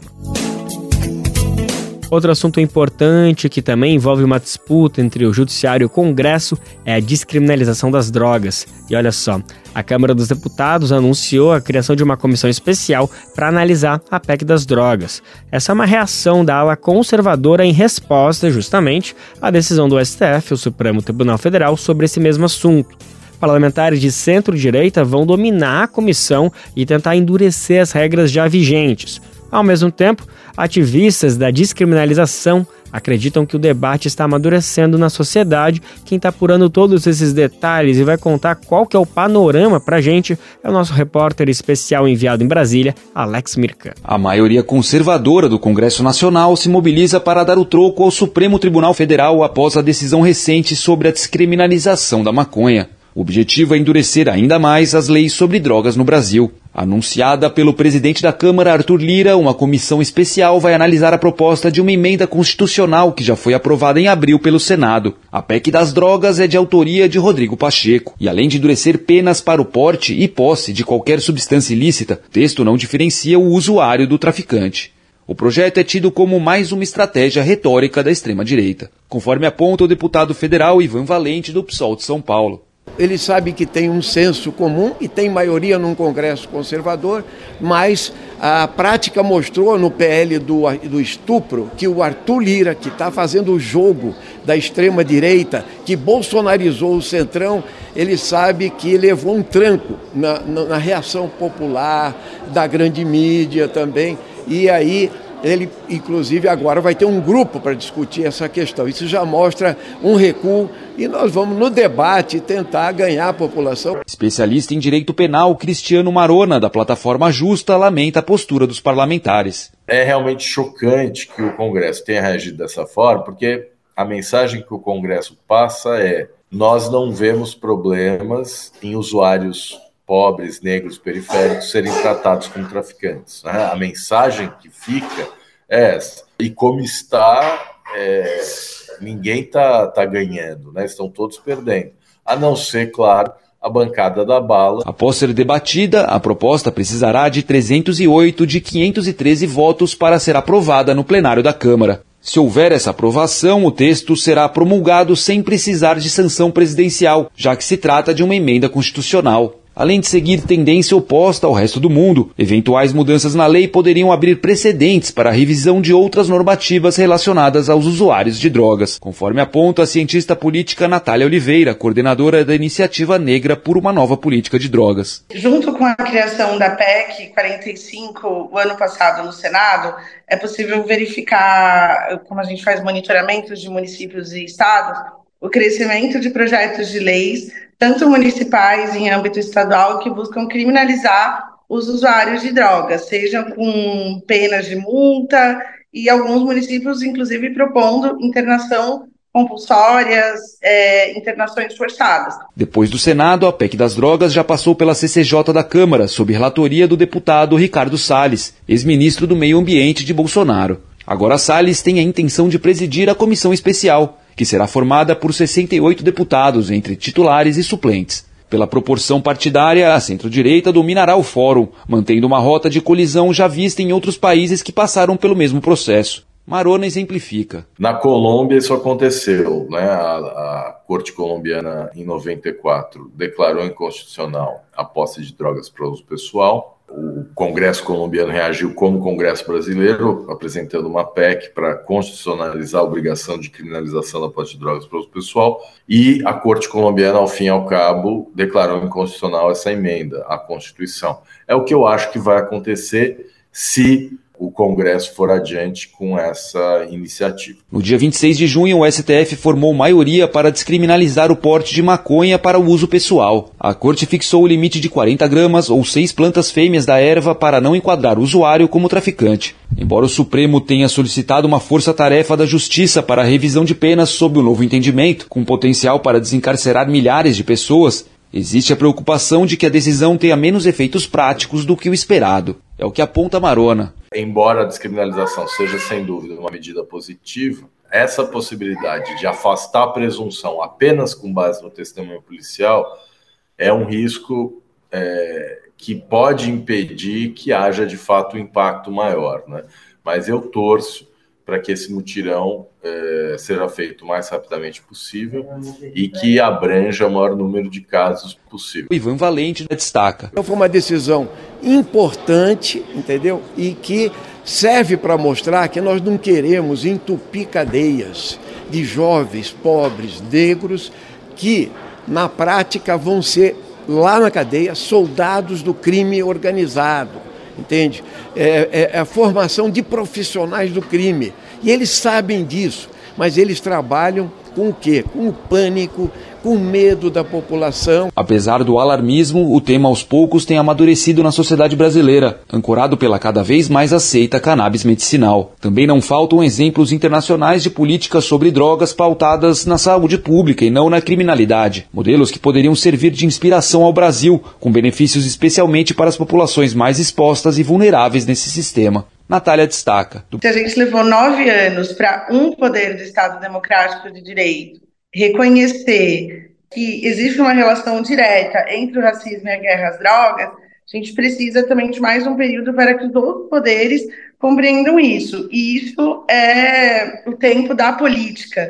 Outro assunto importante que também envolve uma disputa entre o Judiciário e o Congresso é a descriminalização das drogas. E olha só, a Câmara dos Deputados anunciou a criação de uma comissão especial para analisar a P E C das drogas. Essa é uma reação da ala conservadora em resposta, justamente, à decisão do S T F, o Supremo Tribunal Federal, sobre esse mesmo assunto. Parlamentares de centro-direita vão dominar a comissão e tentar endurecer as regras já vigentes. Ao mesmo tempo, ativistas da descriminalização acreditam que o debate está amadurecendo na sociedade. Quem está apurando todos esses detalhes e vai contar qual que é o panorama para a gente é o nosso repórter especial enviado em Brasília, Alex Mirkan. A maioria conservadora do Congresso Nacional se mobiliza para dar o troco ao Supremo Tribunal Federal após a decisão recente sobre a descriminalização da maconha. O objetivo é endurecer ainda mais as leis sobre drogas no Brasil. Anunciada pelo presidente da Câmara, Arthur Lira, uma comissão especial vai analisar a proposta de uma emenda constitucional que já foi aprovada em abril pelo Senado. A P E C das drogas é de autoria de Rodrigo Pacheco. E além de endurecer penas para o porte e posse de qualquer substância ilícita, o texto não diferencia o usuário do traficante. O projeto é tido como mais uma estratégia retórica da extrema-direita, conforme aponta o deputado federal Ivan Valente, do P SOL de São Paulo. Ele sabe que tem um senso comum e tem maioria num Congresso conservador, mas a prática mostrou no P L do, do estupro que o Arthur Lira, que está fazendo o jogo da extrema-direita, que bolsonarizou o Centrão, ele sabe que levou um tranco na, na, na reação popular, da grande mídia também, e aí ele, inclusive, agora vai ter um grupo para discutir essa questão. Isso já mostra um recuo e nós vamos, no debate, tentar ganhar a população. Especialista em direito penal, Cristiano Marona, da plataforma Justa, lamenta a postura dos parlamentares. É realmente chocante que o Congresso tenha reagido dessa forma, porque a mensagem que o Congresso passa é: nós não vemos problemas em usuários pobres, negros, periféricos serem tratados como traficantes. Né? A mensagem que fica é essa. E como está, é, ninguém está tá ganhando, né? Estão todos perdendo. A não ser, claro, a bancada da bala. Após ser debatida, a proposta precisará de trezentos e oito de quinhentos e treze votos para ser aprovada no plenário da Câmara. Se houver essa aprovação, o texto será promulgado sem precisar de sanção presidencial, já que se trata de uma emenda constitucional. Além de seguir tendência oposta ao resto do mundo, eventuais mudanças na lei poderiam abrir precedentes para a revisão de outras normativas relacionadas aos usuários de drogas, conforme aponta a cientista política Natália Oliveira, coordenadora da Iniciativa Negra por uma Nova Política de Drogas. Junto com a criação da P E C quarenta e cinco, o ano passado no Senado, é possível verificar, como a gente faz monitoramentos de municípios e estados, o crescimento de projetos de leis, tanto municipais em âmbito estadual, que buscam criminalizar os usuários de drogas, sejam com penas de multa e alguns municípios, inclusive, propondo internação compulsórias, é, internações forçadas. Depois do Senado, a P E C das drogas já passou pela C C J da Câmara, sob relatoria do deputado Ricardo Salles, ex-ministro do Meio Ambiente de Bolsonaro. Agora Salles tem a intenção de presidir a comissão especial, que será formada por sessenta e oito deputados, entre titulares e suplentes. Pela proporção partidária, a centro-direita dominará o fórum, mantendo uma rota de colisão já vista em outros países que passaram pelo mesmo processo. Marona exemplifica. Na Colômbia isso aconteceu, né? A, a Corte colombiana, em noventa e quatro, declarou inconstitucional a posse de drogas para uso pessoal. O Congresso colombiano reagiu como o Congresso brasileiro, apresentando uma P E C para constitucionalizar a obrigação de criminalização da posse de drogas para uso pessoal, e a Corte colombiana, ao fim e ao cabo, declarou inconstitucional essa emenda à Constituição. É o que eu acho que vai acontecer se o Congresso for adiante com essa iniciativa. No dia vinte e seis de junho, o S T F formou maioria para descriminalizar o porte de maconha para o uso pessoal. A Corte fixou o limite de quarenta gramas ou seis plantas fêmeas da erva para não enquadrar o usuário como traficante. Embora o Supremo tenha solicitado uma força-tarefa da Justiça para a revisão de penas sob o novo entendimento, com potencial para desencarcerar milhares de pessoas, existe a preocupação de que a decisão tenha menos efeitos práticos do que o esperado. É o que aponta Marona. Embora a descriminalização seja, sem dúvida, uma medida positiva, essa possibilidade de afastar a presunção apenas com base no testemunho policial é um risco é, que pode impedir que haja, de fato, um impacto maior, né? Mas eu torço para que esse mutirão eh, seja feito o mais rapidamente possível e que abranja o maior número de casos possível. O Ivan Valente destaca. Então foi uma decisão importante, entendeu? E que serve para mostrar que nós não queremos entupir cadeias de jovens, pobres, negros, que na prática vão ser, lá na cadeia, soldados do crime organizado. Entende? É, é, é a formação de profissionais do crime. E eles sabem disso, mas eles trabalham com o quê? Com o pânico, com o medo da população. Apesar do alarmismo, o tema aos poucos tem amadurecido na sociedade brasileira, ancorado pela cada vez mais aceita cannabis medicinal. Também não faltam exemplos internacionais de políticas sobre drogas pautadas na saúde pública e não na criminalidade. Modelos que poderiam servir de inspiração ao Brasil, com benefícios especialmente para as populações mais expostas e vulneráveis nesse sistema. Natália destaca. Se a gente levou nove anos para um poder do Estado Democrático de Direito reconhecer que existe uma relação direta entre o racismo e a guerra às drogas, a gente precisa também de mais um período para que os outros poderes compreendam isso. E isso é o tempo da política.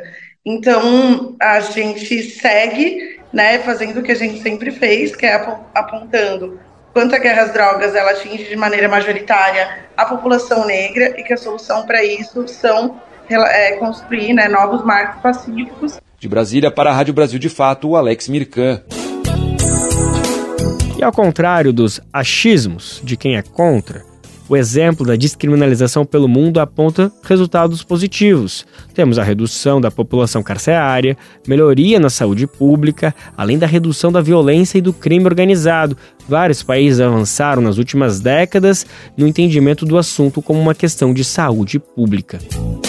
Então, a gente segue, né, fazendo o que a gente sempre fez, que é apontando quanto a guerra às drogas ela atinge de maneira majoritária a população negra e que a solução para isso são é, construir, né, novos marcos pacíficos. De Brasília para a Rádio Brasil de Fato, o Alex Mirkan. E ao contrário dos achismos de quem é contra, o exemplo da descriminalização pelo mundo aponta resultados positivos. Temos a redução da população carcerária, melhoria na saúde pública, além da redução da violência e do crime organizado. Vários países avançaram nas últimas décadas no entendimento do assunto como uma questão de saúde pública.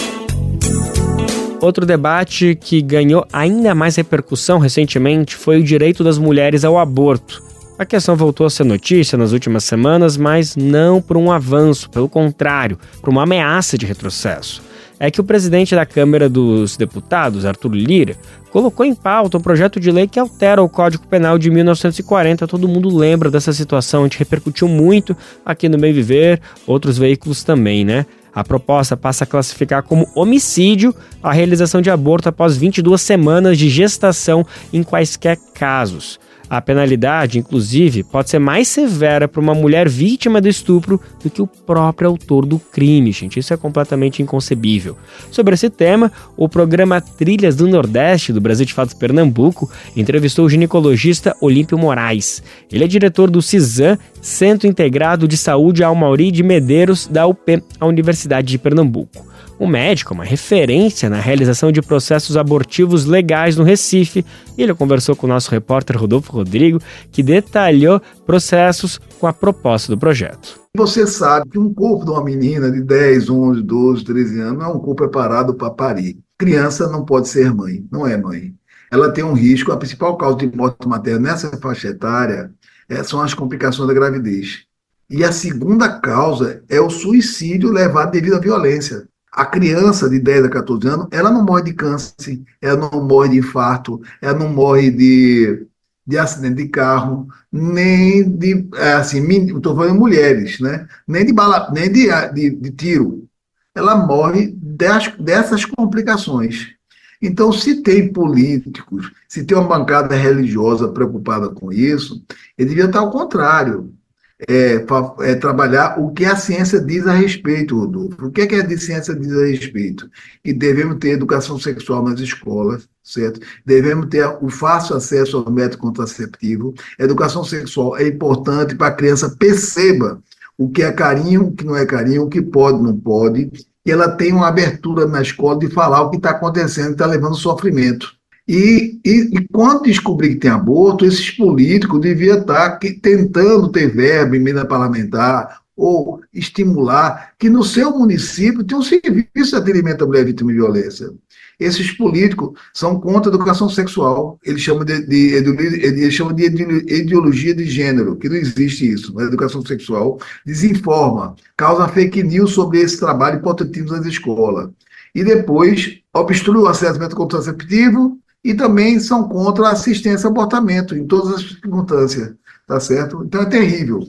Outro debate que ganhou ainda mais repercussão recentemente foi o direito das mulheres ao aborto. A questão voltou a ser notícia nas últimas semanas, mas não por um avanço, pelo contrário, por uma ameaça de retrocesso. É que o presidente da Câmara dos Deputados, Arthur Lira, colocou em pauta um projeto de lei que altera o Código Penal de mil novecentos e quarenta. Todo mundo lembra dessa situação, a gente repercutiu muito aqui no Bem Viver, outros veículos também, né? A proposta passa a classificar como homicídio a realização de aborto após vinte e duas semanas de gestação em quaisquer casos. A penalidade, inclusive, pode ser mais severa para uma mulher vítima do estupro do que o próprio autor do crime, gente. Isso é completamente inconcebível. Sobre esse tema, o programa Trilhas do Nordeste, do Brasil de Fato Pernambuco, entrevistou o ginecologista Olímpio Moraes. Ele é diretor do CISAM, Centro Integrado de Saúde Almauri de Medeiros, da U P, a Universidade de Pernambuco. O médico é uma referência na realização de processos abortivos legais no Recife e ele conversou com o nosso repórter Rodolfo Rodrigo, que detalhou processos com a proposta do projeto. Você sabe que um corpo de uma menina de dez, onze, doze, treze anos não é um corpo preparado para parir. Criança não pode ser mãe, não é mãe. Ela tem um risco, a principal causa de morte materna nessa faixa etária é, são as complicações da gravidez. E a segunda causa é o suicídio levado devido à violência. A criança de dez a catorze anos, ela não morre de câncer, ela não morre de infarto, ela não morre de, de acidente de carro, nem de, assim, estou falando mulheres, né? Nem de bala, nem de, de, de tiro. ela morre das, dessas complicações. Então, se tem políticos, se tem uma bancada religiosa preocupada com isso, ele devia estar ao contrário. É, é, trabalhar o que a ciência diz a respeito, Rodolfo. O que, é que a ciência diz a respeito? Que devemos ter educação sexual nas escolas, certo? Devemos ter o fácil acesso ao método contraceptivo. A educação sexual é importante para a criança perceba o que é carinho, o que não é carinho, o que pode, não pode, e ela tem uma abertura na escola de falar o que está acontecendo, está levando sofrimento. E, e, e quando descobrir que tem aborto, esses políticos deviam estar que, tentando ter verba, emenda parlamentar, ou estimular que no seu município tem um serviço de atendimento à mulher vítima de violência. Esses políticos são contra a educação sexual, eles chamam de, de, eles chamam de ideologia de gênero, que não existe isso. A educação sexual desinforma, causa fake news sobre esse trabalho importante nas escolas. E depois obstrui o acesso ao método contraceptivo, e também são contra a assistência ao abortamento, em todas as circunstâncias, tá certo? Então é terrível.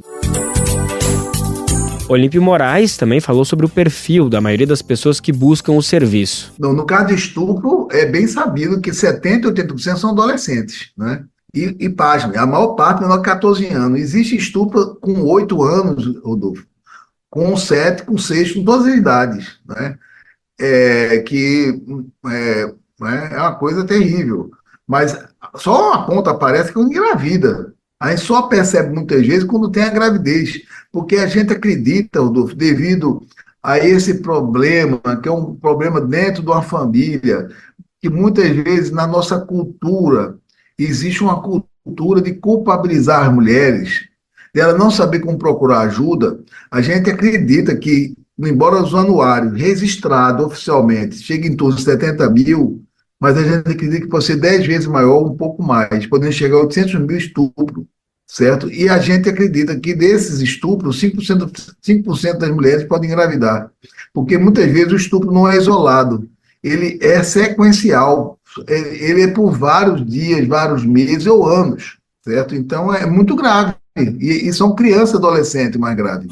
Olímpio Moraes também falou sobre o perfil da maioria das pessoas que buscam o serviço. No, no caso de estupro, é bem sabido que setenta por cento, oitenta por cento são adolescentes, né? E, e pasme, a maior parte menor de catorze anos. Existe estupro com oito anos, Rodolfo, com sete, com seis, com todas as idades, né? É, que... É, é uma coisa terrível, mas só uma ponta aparece quando engravida. A gente só percebe muitas vezes quando tem a gravidez, porque a gente acredita, Rodolfo, devido a esse problema, que é um problema dentro de uma família, que muitas vezes na nossa cultura existe uma cultura de culpabilizar as mulheres, dela não saber como procurar ajuda. A gente acredita que, embora os anuários registrados oficialmente cheguem em torno de setenta mil, mas a gente acredita que pode ser dez vezes maior, um pouco mais, podendo chegar a oitocentos mil estupros, certo? E a gente acredita que desses estupros, cinco por cento, cinco por cento das mulheres podem engravidar, porque muitas vezes o estupro não é isolado, ele é sequencial, ele é por vários dias, vários meses ou anos, certo? Então é muito grave, e, e são crianças e adolescentes mais graves.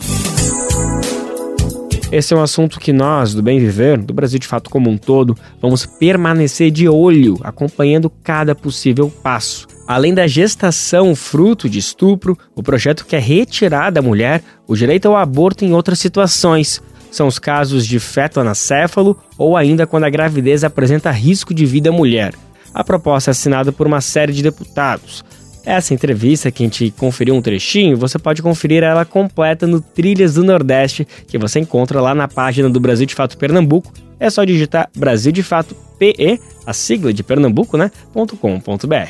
Esse é um assunto que nós, do Bem Viver, do Brasil de Fato como um todo, vamos permanecer de olho, acompanhando cada possível passo. Além da gestação fruto de estupro, o projeto quer retirar da mulher o direito ao aborto em outras situações. São os casos de feto anacéfalo ou ainda quando a gravidez apresenta risco de vida à mulher. A proposta é assinada por uma série de deputados. Essa entrevista que a gente conferiu um trechinho, você pode conferir ela completa no Trilhas do Nordeste, que você encontra lá na página do Brasil de Fato Pernambuco. É só digitar Brasil de Fato P E, a sigla de Pernambuco, né? .com.br.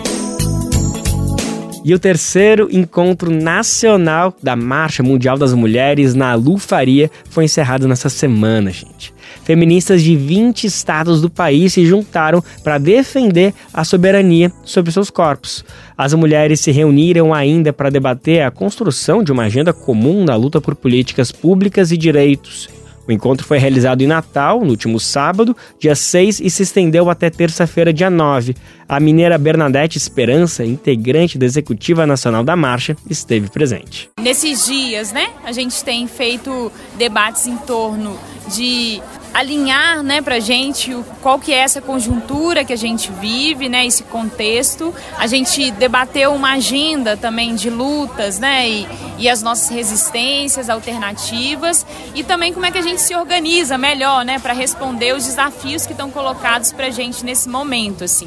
E o terceiro encontro nacional da Marcha Mundial das Mulheres na Lufaria foi encerrado nessa semana, gente. Feministas de vinte estados do país se juntaram para defender a soberania sobre seus corpos. As mulheres se reuniram ainda para debater a construção de uma agenda comum na luta por políticas públicas e direitos. O encontro foi realizado em Natal, no último sábado, dia seis, e se estendeu até terça-feira, dia nove. A mineira Bernadette Esperança, integrante da Executiva Nacional da Marcha, esteve presente. Nesses dias, né, a gente tem feito debates em torno de alinhar, né, pra gente o, qual que é essa conjuntura que a gente vive, né, esse contexto. A gente debateu uma agenda também de lutas, né, e, e as nossas resistências, alternativas, e também como é que a gente se organiza melhor, né, para responder os desafios que estão colocados pra gente nesse momento, assim.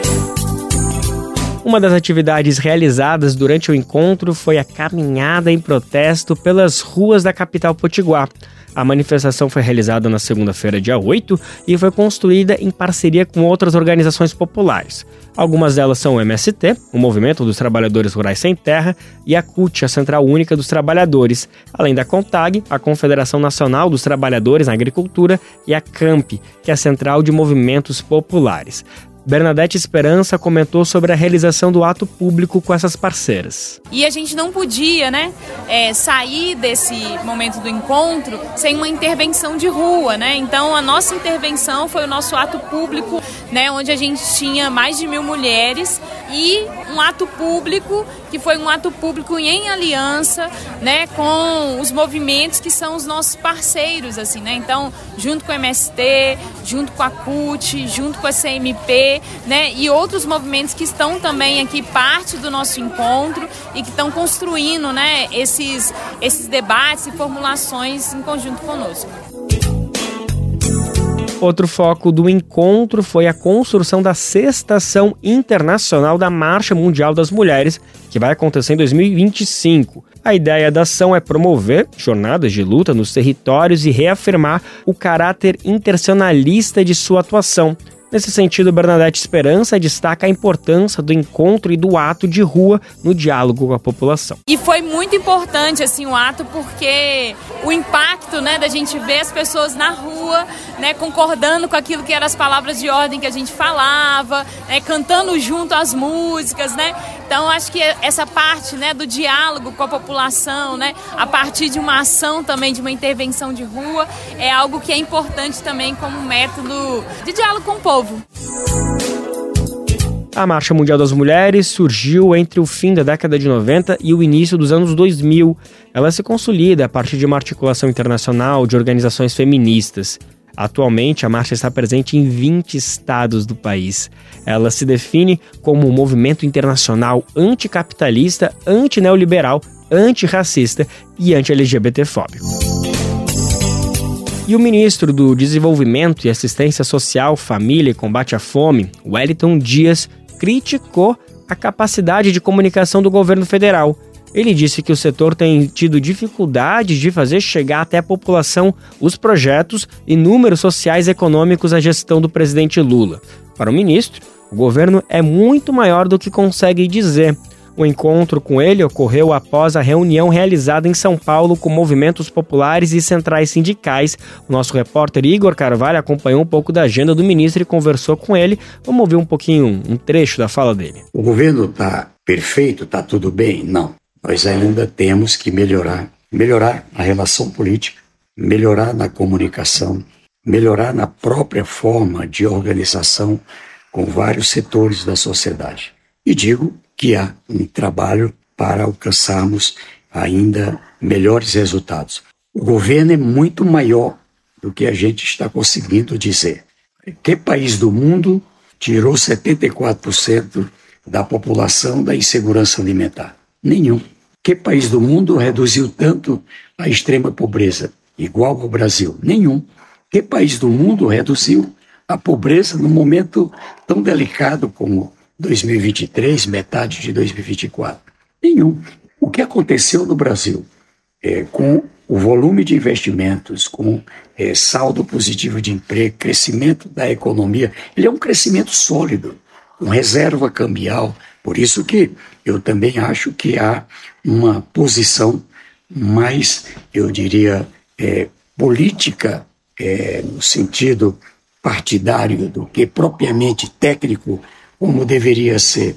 Uma das atividades realizadas durante o encontro foi a caminhada em protesto pelas ruas da capital potiguar. A manifestação foi realizada na segunda-feira, dia oito, e foi construída em parceria com outras organizações populares. Algumas delas são o M S T, o Movimento dos Trabalhadores Rurais Sem Terra, e a C U T, a Central Única dos Trabalhadores, além da CONTAG, a Confederação Nacional dos Trabalhadores na Agricultura, e a CAMP, que é a Central de Movimentos Populares. Bernadette Esperança comentou sobre a realização do ato público com essas parceiras. E a gente não podia, né, é, sair desse momento do encontro sem uma intervenção de rua, né? Então a nossa intervenção foi o nosso ato público, né, onde a gente tinha mais de mil mulheres e um ato público que foi um ato público em aliança, né, com os movimentos que são os nossos parceiros, assim, né? Então, junto com o M S T, junto com a C U T, junto com a C M P, né, e outros movimentos que estão também aqui parte do nosso encontro e que estão construindo, né, esses, esses debates e formulações em conjunto conosco. Outro foco do encontro foi a construção da sexta ação internacional da Marcha Mundial das Mulheres, que vai acontecer em dois mil e vinte e cinco. A ideia da ação é promover jornadas de luta nos territórios e reafirmar o caráter internacionalista de sua atuação. Nesse sentido, Bernadette Esperança destaca a importância do encontro e do ato de rua no diálogo com a população. E foi muito importante assim o ato porque o impacto, né, da gente ver as pessoas na rua, né, concordando com aquilo que eram as palavras de ordem que a gente falava, né, cantando junto as músicas, né? Então acho que essa parte, né, do diálogo com a população, né, a partir de uma ação também, de uma intervenção de rua, é algo que é importante também como método de diálogo com o povo. A Marcha Mundial das Mulheres surgiu entre o fim da década de noventa e o início dos anos dois mil. Ela se consolida a partir de uma articulação internacional de organizações feministas. Atualmente, a marcha está presente em vinte estados do país. Ela se define como um movimento internacional anticapitalista, antineoliberal, antirracista e anti-L G B T fóbico. E o ministro do Desenvolvimento e Assistência Social, Família e Combate à Fome, Wellington Dias, criticou a capacidade de comunicação do governo federal. Ele disse que o setor tem tido dificuldades de fazer chegar até a população os projetos e números sociais e econômicos à gestão do presidente Lula. Para o ministro, o governo é muito maior do que consegue dizer. O encontro com ele ocorreu após a reunião realizada em São Paulo com movimentos populares e centrais sindicais. O nosso repórter Igor Carvalho acompanhou um pouco da agenda do ministro e conversou com ele. Vamos ouvir um pouquinho, um trecho da fala dele. O governo está perfeito, está tudo bem? Não. Nós ainda temos que melhorar. Melhorar a relação política, melhorar na comunicação, melhorar na própria forma de organização com vários setores da sociedade. E digo que há um trabalho para alcançarmos ainda melhores resultados. O governo é muito maior do que a gente está conseguindo dizer. Que país do mundo tirou setenta e quatro por cento da população da insegurança alimentar? Nenhum. Que país do mundo reduziu tanto a extrema pobreza, igual ao Brasil? Nenhum. Que país do mundo reduziu a pobreza num momento tão delicado como dois mil e vinte e três, metade de dois mil e vinte e quatro? Nenhum. O que aconteceu no Brasil é, com o volume de investimentos, com é, saldo positivo de emprego, crescimento da economia, ele é um crescimento sólido, com reserva cambial. Por isso que eu também acho que há uma posição mais, eu diria, é, política, é, no sentido partidário do que propriamente técnico, como deveria ser.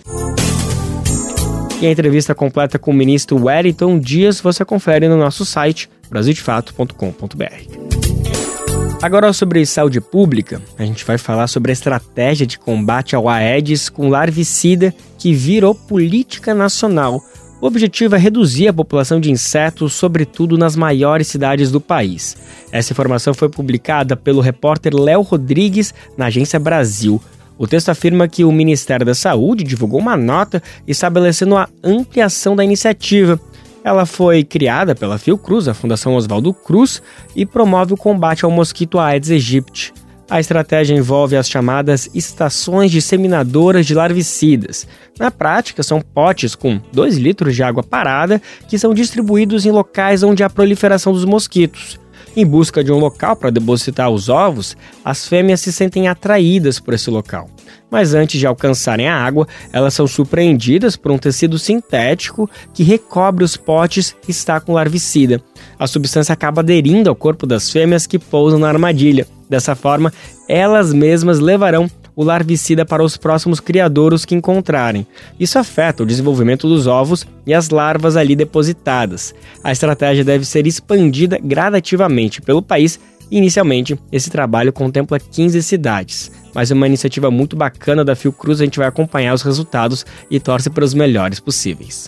E a entrevista completa com o ministro Wellington Dias você confere no nosso site brasil de fato ponto com ponto b r. Agora sobre saúde pública, a gente vai falar sobre a estratégia de combate ao Aedes com larvicida que virou política nacional. O objetivo é reduzir a população de insetos, sobretudo nas maiores cidades do país. Essa informação foi publicada pelo repórter Léo Rodrigues na Agência Brasil. O texto afirma que o Ministério da Saúde divulgou uma nota estabelecendo a ampliação da iniciativa. Ela foi criada pela Fiocruz, a Fundação Oswaldo Cruz, e promove o combate ao mosquito Aedes aegypti. A estratégia envolve as chamadas estações disseminadoras de larvicidas. Na prática, são potes com dois litros de água parada que são distribuídos em locais onde há proliferação dos mosquitos. Em busca de um local para depositar os ovos, as fêmeas se sentem atraídas por esse local. Mas antes de alcançarem a água, elas são surpreendidas por um tecido sintético que recobre os potes e está com larvicida. A substância acaba aderindo ao corpo das fêmeas que pousam na armadilha. Dessa forma, elas mesmas levarão o larvicida para os próximos criadouros que encontrarem. Isso afeta o desenvolvimento dos ovos e as larvas ali depositadas. A estratégia deve ser expandida gradativamente pelo país. Inicialmente, esse trabalho contempla quinze cidades, mas é uma iniciativa muito bacana da Fiocruz. A gente vai acompanhar os resultados e torce para os melhores possíveis.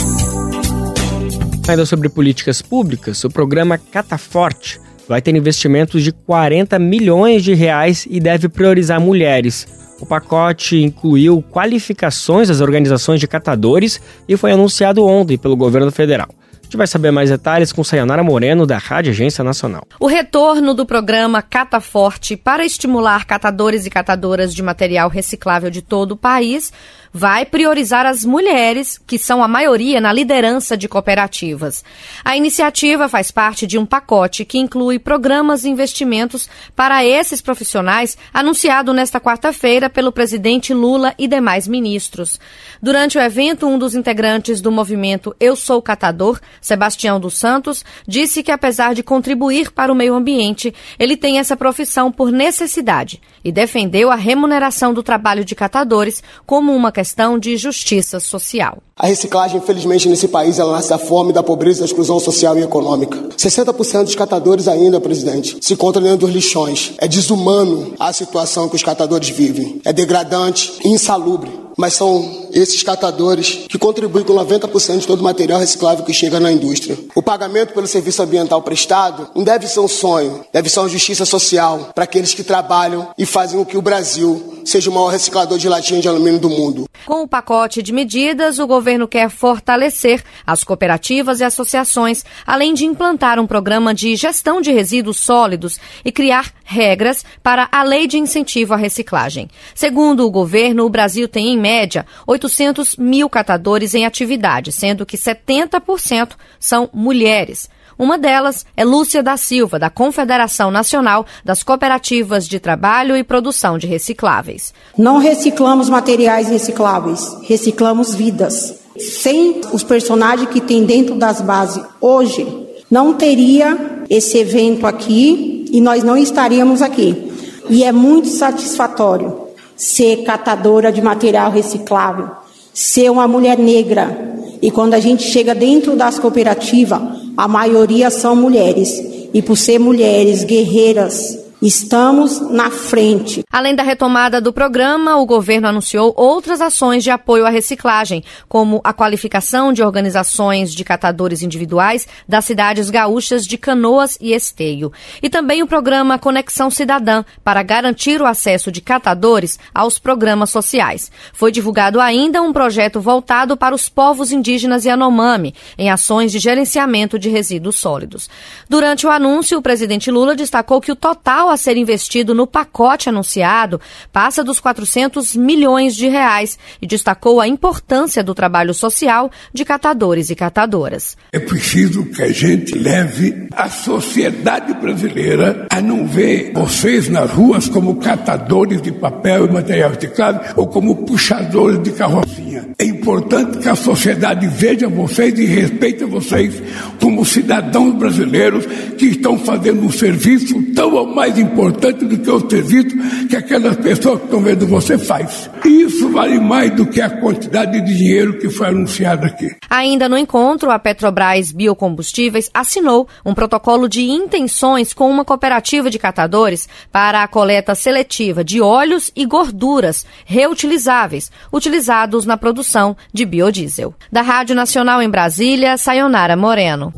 Ainda sobre políticas públicas, o programa Cataforte vai ter investimentos de quarenta milhões de reais e deve priorizar mulheres. O pacote incluiu qualificações das organizações de catadores e foi anunciado ontem pelo governo federal. A gente vai saber mais detalhes com Sayonara Moreno, da Rádio Agência Nacional. O retorno do programa Cataforte para estimular catadores e catadoras de material reciclável de todo o país vai priorizar as mulheres, que são a maioria na liderança de cooperativas. A iniciativa faz parte de um pacote que inclui programas e investimentos para esses profissionais, anunciado nesta quarta-feira pelo presidente Lula e demais ministros. Durante o evento, um dos integrantes do movimento Eu Sou Catador, Sebastião dos Santos, disse que apesar de contribuir para o meio ambiente, ele tem essa profissão por necessidade e defendeu a remuneração do trabalho de catadores como uma questão de justiça social. A reciclagem, infelizmente, nesse país, ela nasce da fome, da pobreza, da exclusão social e econômica. sessenta por cento dos catadores ainda, presidente, se encontram dentro dos lixões. É desumano a situação que os catadores vivem. É degradante e insalubre. Mas são esses catadores que contribuem com noventa por cento de todo o material reciclável que chega na indústria. O pagamento pelo serviço ambiental prestado não deve ser um sonho, deve ser uma justiça social para aqueles que trabalham e fazem com que o Brasil seja o maior reciclador de latinha de alumínio do mundo. Com o pacote de medidas, o governo quer fortalecer as cooperativas e associações, além de implantar um programa de gestão de resíduos sólidos e criar regras para a lei de incentivo à reciclagem. Segundo o governo, o Brasil tem, em média, oitocentos mil catadores em atividade, sendo que setenta por cento são mulheres. Uma delas é Lúcia da Silva, da Confederação Nacional das Cooperativas de Trabalho e Produção de Recicláveis. Não reciclamos materiais recicláveis, reciclamos vidas. Sem os personagens que tem dentro das bases hoje, não teria esse evento aqui e nós não estaríamos aqui. E é muito satisfatório ser catadora de material reciclável, ser uma mulher negra. E quando a gente chega dentro das cooperativas, a maioria são mulheres. E por ser mulheres guerreiras, estamos na frente. Além da retomada do programa, o governo anunciou outras ações de apoio à reciclagem, como a qualificação de organizações de catadores individuais das cidades gaúchas de Canoas e Esteio. E também o programa Conexão Cidadã, para garantir o acesso de catadores aos programas sociais. Foi divulgado ainda um projeto voltado para os povos indígenas Yanomami, em ações de gerenciamento de resíduos sólidos. Durante o anúncio, o presidente Lula destacou que o total a ser investido no pacote anunciado passa dos quatrocentos milhões de reais e destacou a importância do trabalho social de catadores e catadoras. É preciso que a gente leve a sociedade brasileira a não ver vocês nas ruas como catadores de papel e material reciclável ou como puxadores de carrocinha. É importante que a sociedade veja vocês e respeite vocês como cidadãos brasileiros que estão fazendo um serviço tão ou mais importante do que o serviço que aquelas pessoas que estão vendo você faz. E isso vale mais do que a quantidade de dinheiro que foi anunciada aqui. Ainda no encontro, a Petrobras Biocombustíveis assinou um protocolo de intenções com uma cooperativa de catadores para a coleta seletiva de óleos e gorduras reutilizáveis, utilizados na produção de biodiesel. Da Rádio Nacional em Brasília, Sayonara Moreno.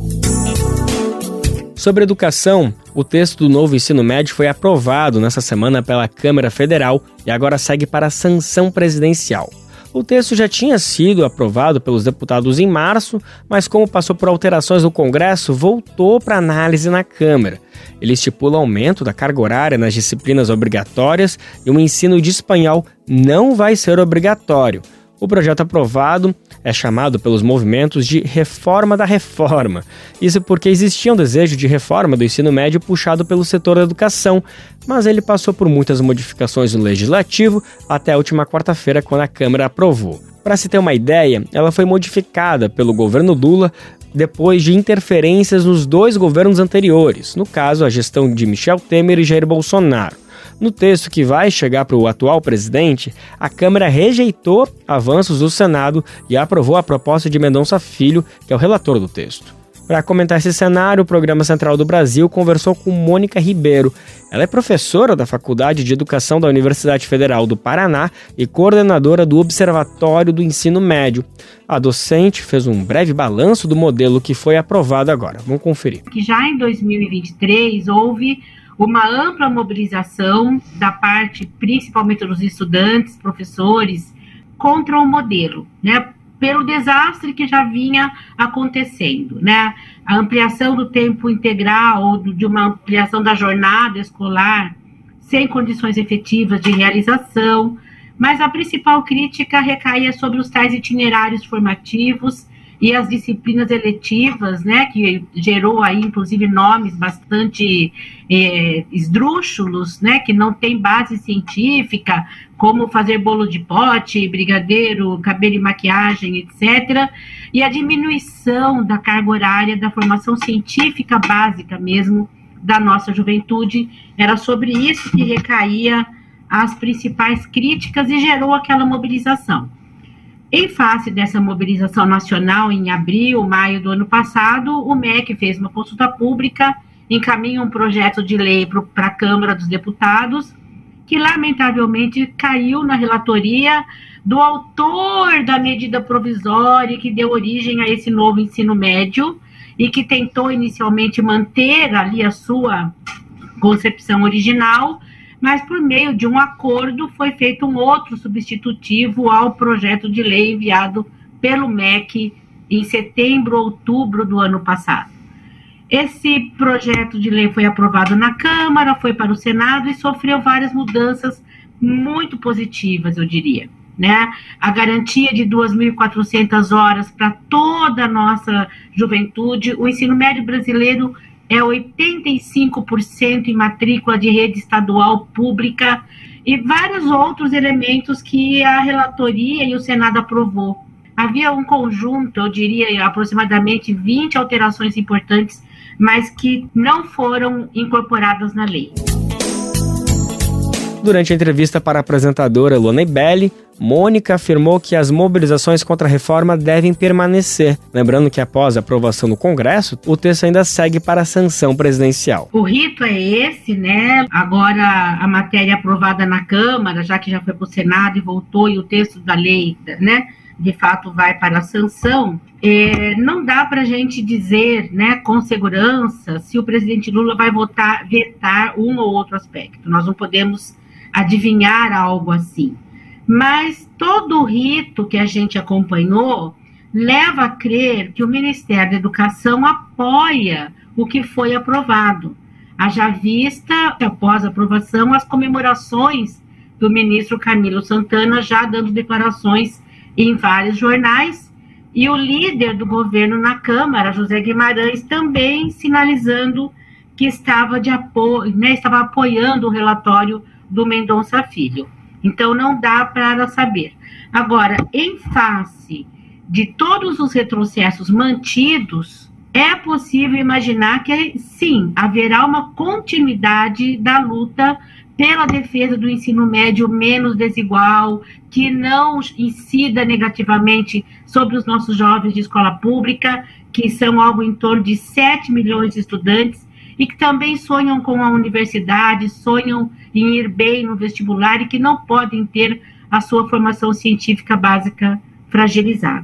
Sobre educação, o texto do novo ensino médio foi aprovado nesta semana pela Câmara Federal e agora segue para a sanção presidencial. O texto já tinha sido aprovado pelos deputados em março, mas como passou por alterações no Congresso, voltou para análise na Câmara. Ele estipula aumento da carga horária nas disciplinas obrigatórias e o ensino de espanhol não vai ser obrigatório. O projeto aprovado é chamado pelos movimentos de reforma da reforma. Isso porque existia um desejo de reforma do ensino médio puxado pelo setor da educação, mas ele passou por muitas modificações no Legislativo até a última quarta-feira, quando a Câmara aprovou. Para se ter uma ideia, ela foi modificada pelo governo Lula depois de interferências nos dois governos anteriores, no caso, a gestão de Michel Temer e Jair Bolsonaro. No texto que vai chegar para o atual presidente, a Câmara rejeitou avanços do Senado e aprovou a proposta de Mendonça Filho, que é o relator do texto. Para comentar esse cenário, o Programa Central do Brasil conversou com Mônica Ribeiro. Ela é professora da Faculdade de Educação da Universidade Federal do Paraná e coordenadora do Observatório do Ensino Médio. A docente fez um breve balanço do modelo que foi aprovado agora. Vamos conferir. Que já em dois mil e vinte e três houve uma ampla mobilização da parte, principalmente dos estudantes, professores, contra o modelo, né? Pelo desastre que já vinha acontecendo, né? A ampliação do tempo integral ou de uma ampliação da jornada escolar sem condições efetivas de realização, mas a principal crítica recaía sobre os tais itinerários formativos e as disciplinas eletivas, né, que gerou aí, inclusive, nomes bastante é, esdrúxulos, né, que não tem base científica, como fazer bolo de pote, brigadeiro, cabelo e maquiagem, etcétera, e a diminuição da carga horária da formação científica básica mesmo da nossa juventude. Era sobre isso que recaía as principais críticas e gerou aquela mobilização. Em face dessa mobilização nacional, em abril, maio do ano passado, o M E C fez uma consulta pública, encaminha um projeto de lei para a Câmara dos Deputados, que lamentavelmente caiu na relatoria do autor da medida provisória que deu origem a esse novo ensino médio e que tentou inicialmente manter ali a sua concepção original, mas por meio de um acordo foi feito um outro substitutivo ao projeto de lei enviado pelo M E C em setembro, outubro do ano passado. Esse projeto de lei foi aprovado na Câmara, foi para o Senado e sofreu várias mudanças muito positivas, eu diria, né? A garantia de duas mil e quatrocentas horas para toda a nossa juventude. O ensino médio brasileiro é oitenta e cinco por cento em matrícula de rede estadual pública e vários outros elementos que a relatoria e o Senado aprovou. Havia um conjunto, eu diria, aproximadamente vinte alterações importantes, mas que não foram incorporadas na lei. Durante a entrevista para a apresentadora Luana Ibelli, Mônica afirmou que as mobilizações contra a reforma devem permanecer. Lembrando que após a aprovação no Congresso, o texto ainda segue para a sanção presidencial. O rito é esse, né? Agora a matéria aprovada na Câmara, já que já foi para o Senado e voltou, e o texto da lei, né, de fato vai para a sanção, é, não dá para a gente dizer, né, com segurança se o presidente Lula vai votar, vetar um ou outro aspecto. Nós não podemos adivinhar algo assim. Mas todo o rito que a gente acompanhou leva a crer que o Ministério da Educação apoia o que foi aprovado. Haja vista, após a aprovação, as comemorações do ministro Camilo Santana já dando declarações em vários jornais, e o líder do governo na Câmara, José Guimarães, também sinalizando que estava, de apoio, né, estava apoiando o relatório do Mendonça Filho. Então, não dá para saber. Agora, em face de todos os retrocessos mantidos, é possível imaginar que, sim, haverá uma continuidade da luta pela defesa do ensino médio menos desigual, que não incida negativamente sobre os nossos jovens de escola pública, que são algo em torno de sete milhões de estudantes, e que também sonham com a universidade, sonham em ir bem no vestibular e que não podem ter a sua formação científica básica fragilizada.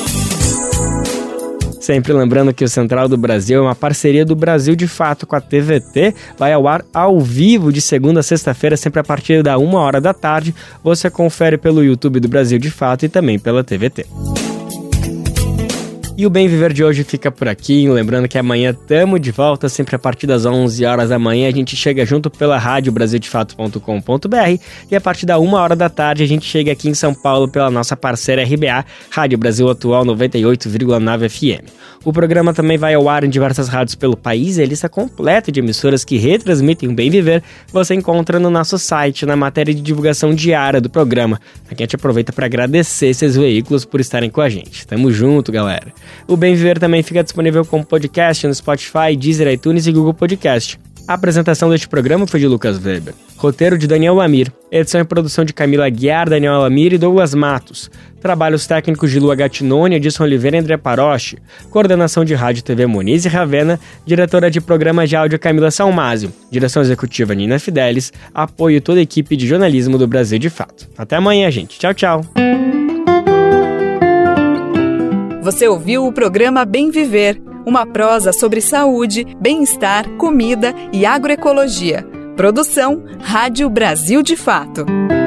Sempre lembrando que o Central do Brasil é uma parceria do Brasil de Fato com a T V T. Vai ao ar ao vivo de segunda a sexta-feira, sempre a partir da uma hora da tarde. Você confere pelo YouTube do Brasil de Fato e também pela T V T. E o Bem Viver de hoje fica por aqui, lembrando que amanhã estamos de volta, sempre a partir das onze horas da manhã, a gente chega junto pela rádio brasil de fato ponto com ponto b r e a partir da uma hora da tarde a gente chega aqui em São Paulo pela nossa parceira R B A, Rádio Brasil Atual noventa e oito vírgula nove F M. O programa também vai ao ar em diversas rádios pelo país e a lista completa de emissoras que retransmitem o Bem Viver você encontra no nosso site, na matéria de divulgação diária do programa. Aqui a gente aproveita para agradecer esses veículos por estarem com a gente. Tamo junto, galera! O Bem Viver também fica disponível como podcast no Spotify, Deezer, iTunes e Google Podcast. A apresentação deste programa foi de Lucas Weber. Roteiro de Daniel Lamir. Edição e produção de Camila Aguiar, Daniel Lamir e Douglas Matos. Trabalhos técnicos de Lua Gattinoni, Edson Oliveira e André Paroche. Coordenação de Rádio e T V Moniz e Ravena. Diretora de Programas de Áudio Camila Salmásio. Direção executiva Nina Fidelis. Apoio toda a equipe de jornalismo do Brasil de Fato. Até amanhã, gente. Tchau, tchau. Você ouviu o programa Bem Viver, uma prosa sobre saúde, bem-estar, comida e agroecologia. Produção Rádio Brasil de Fato.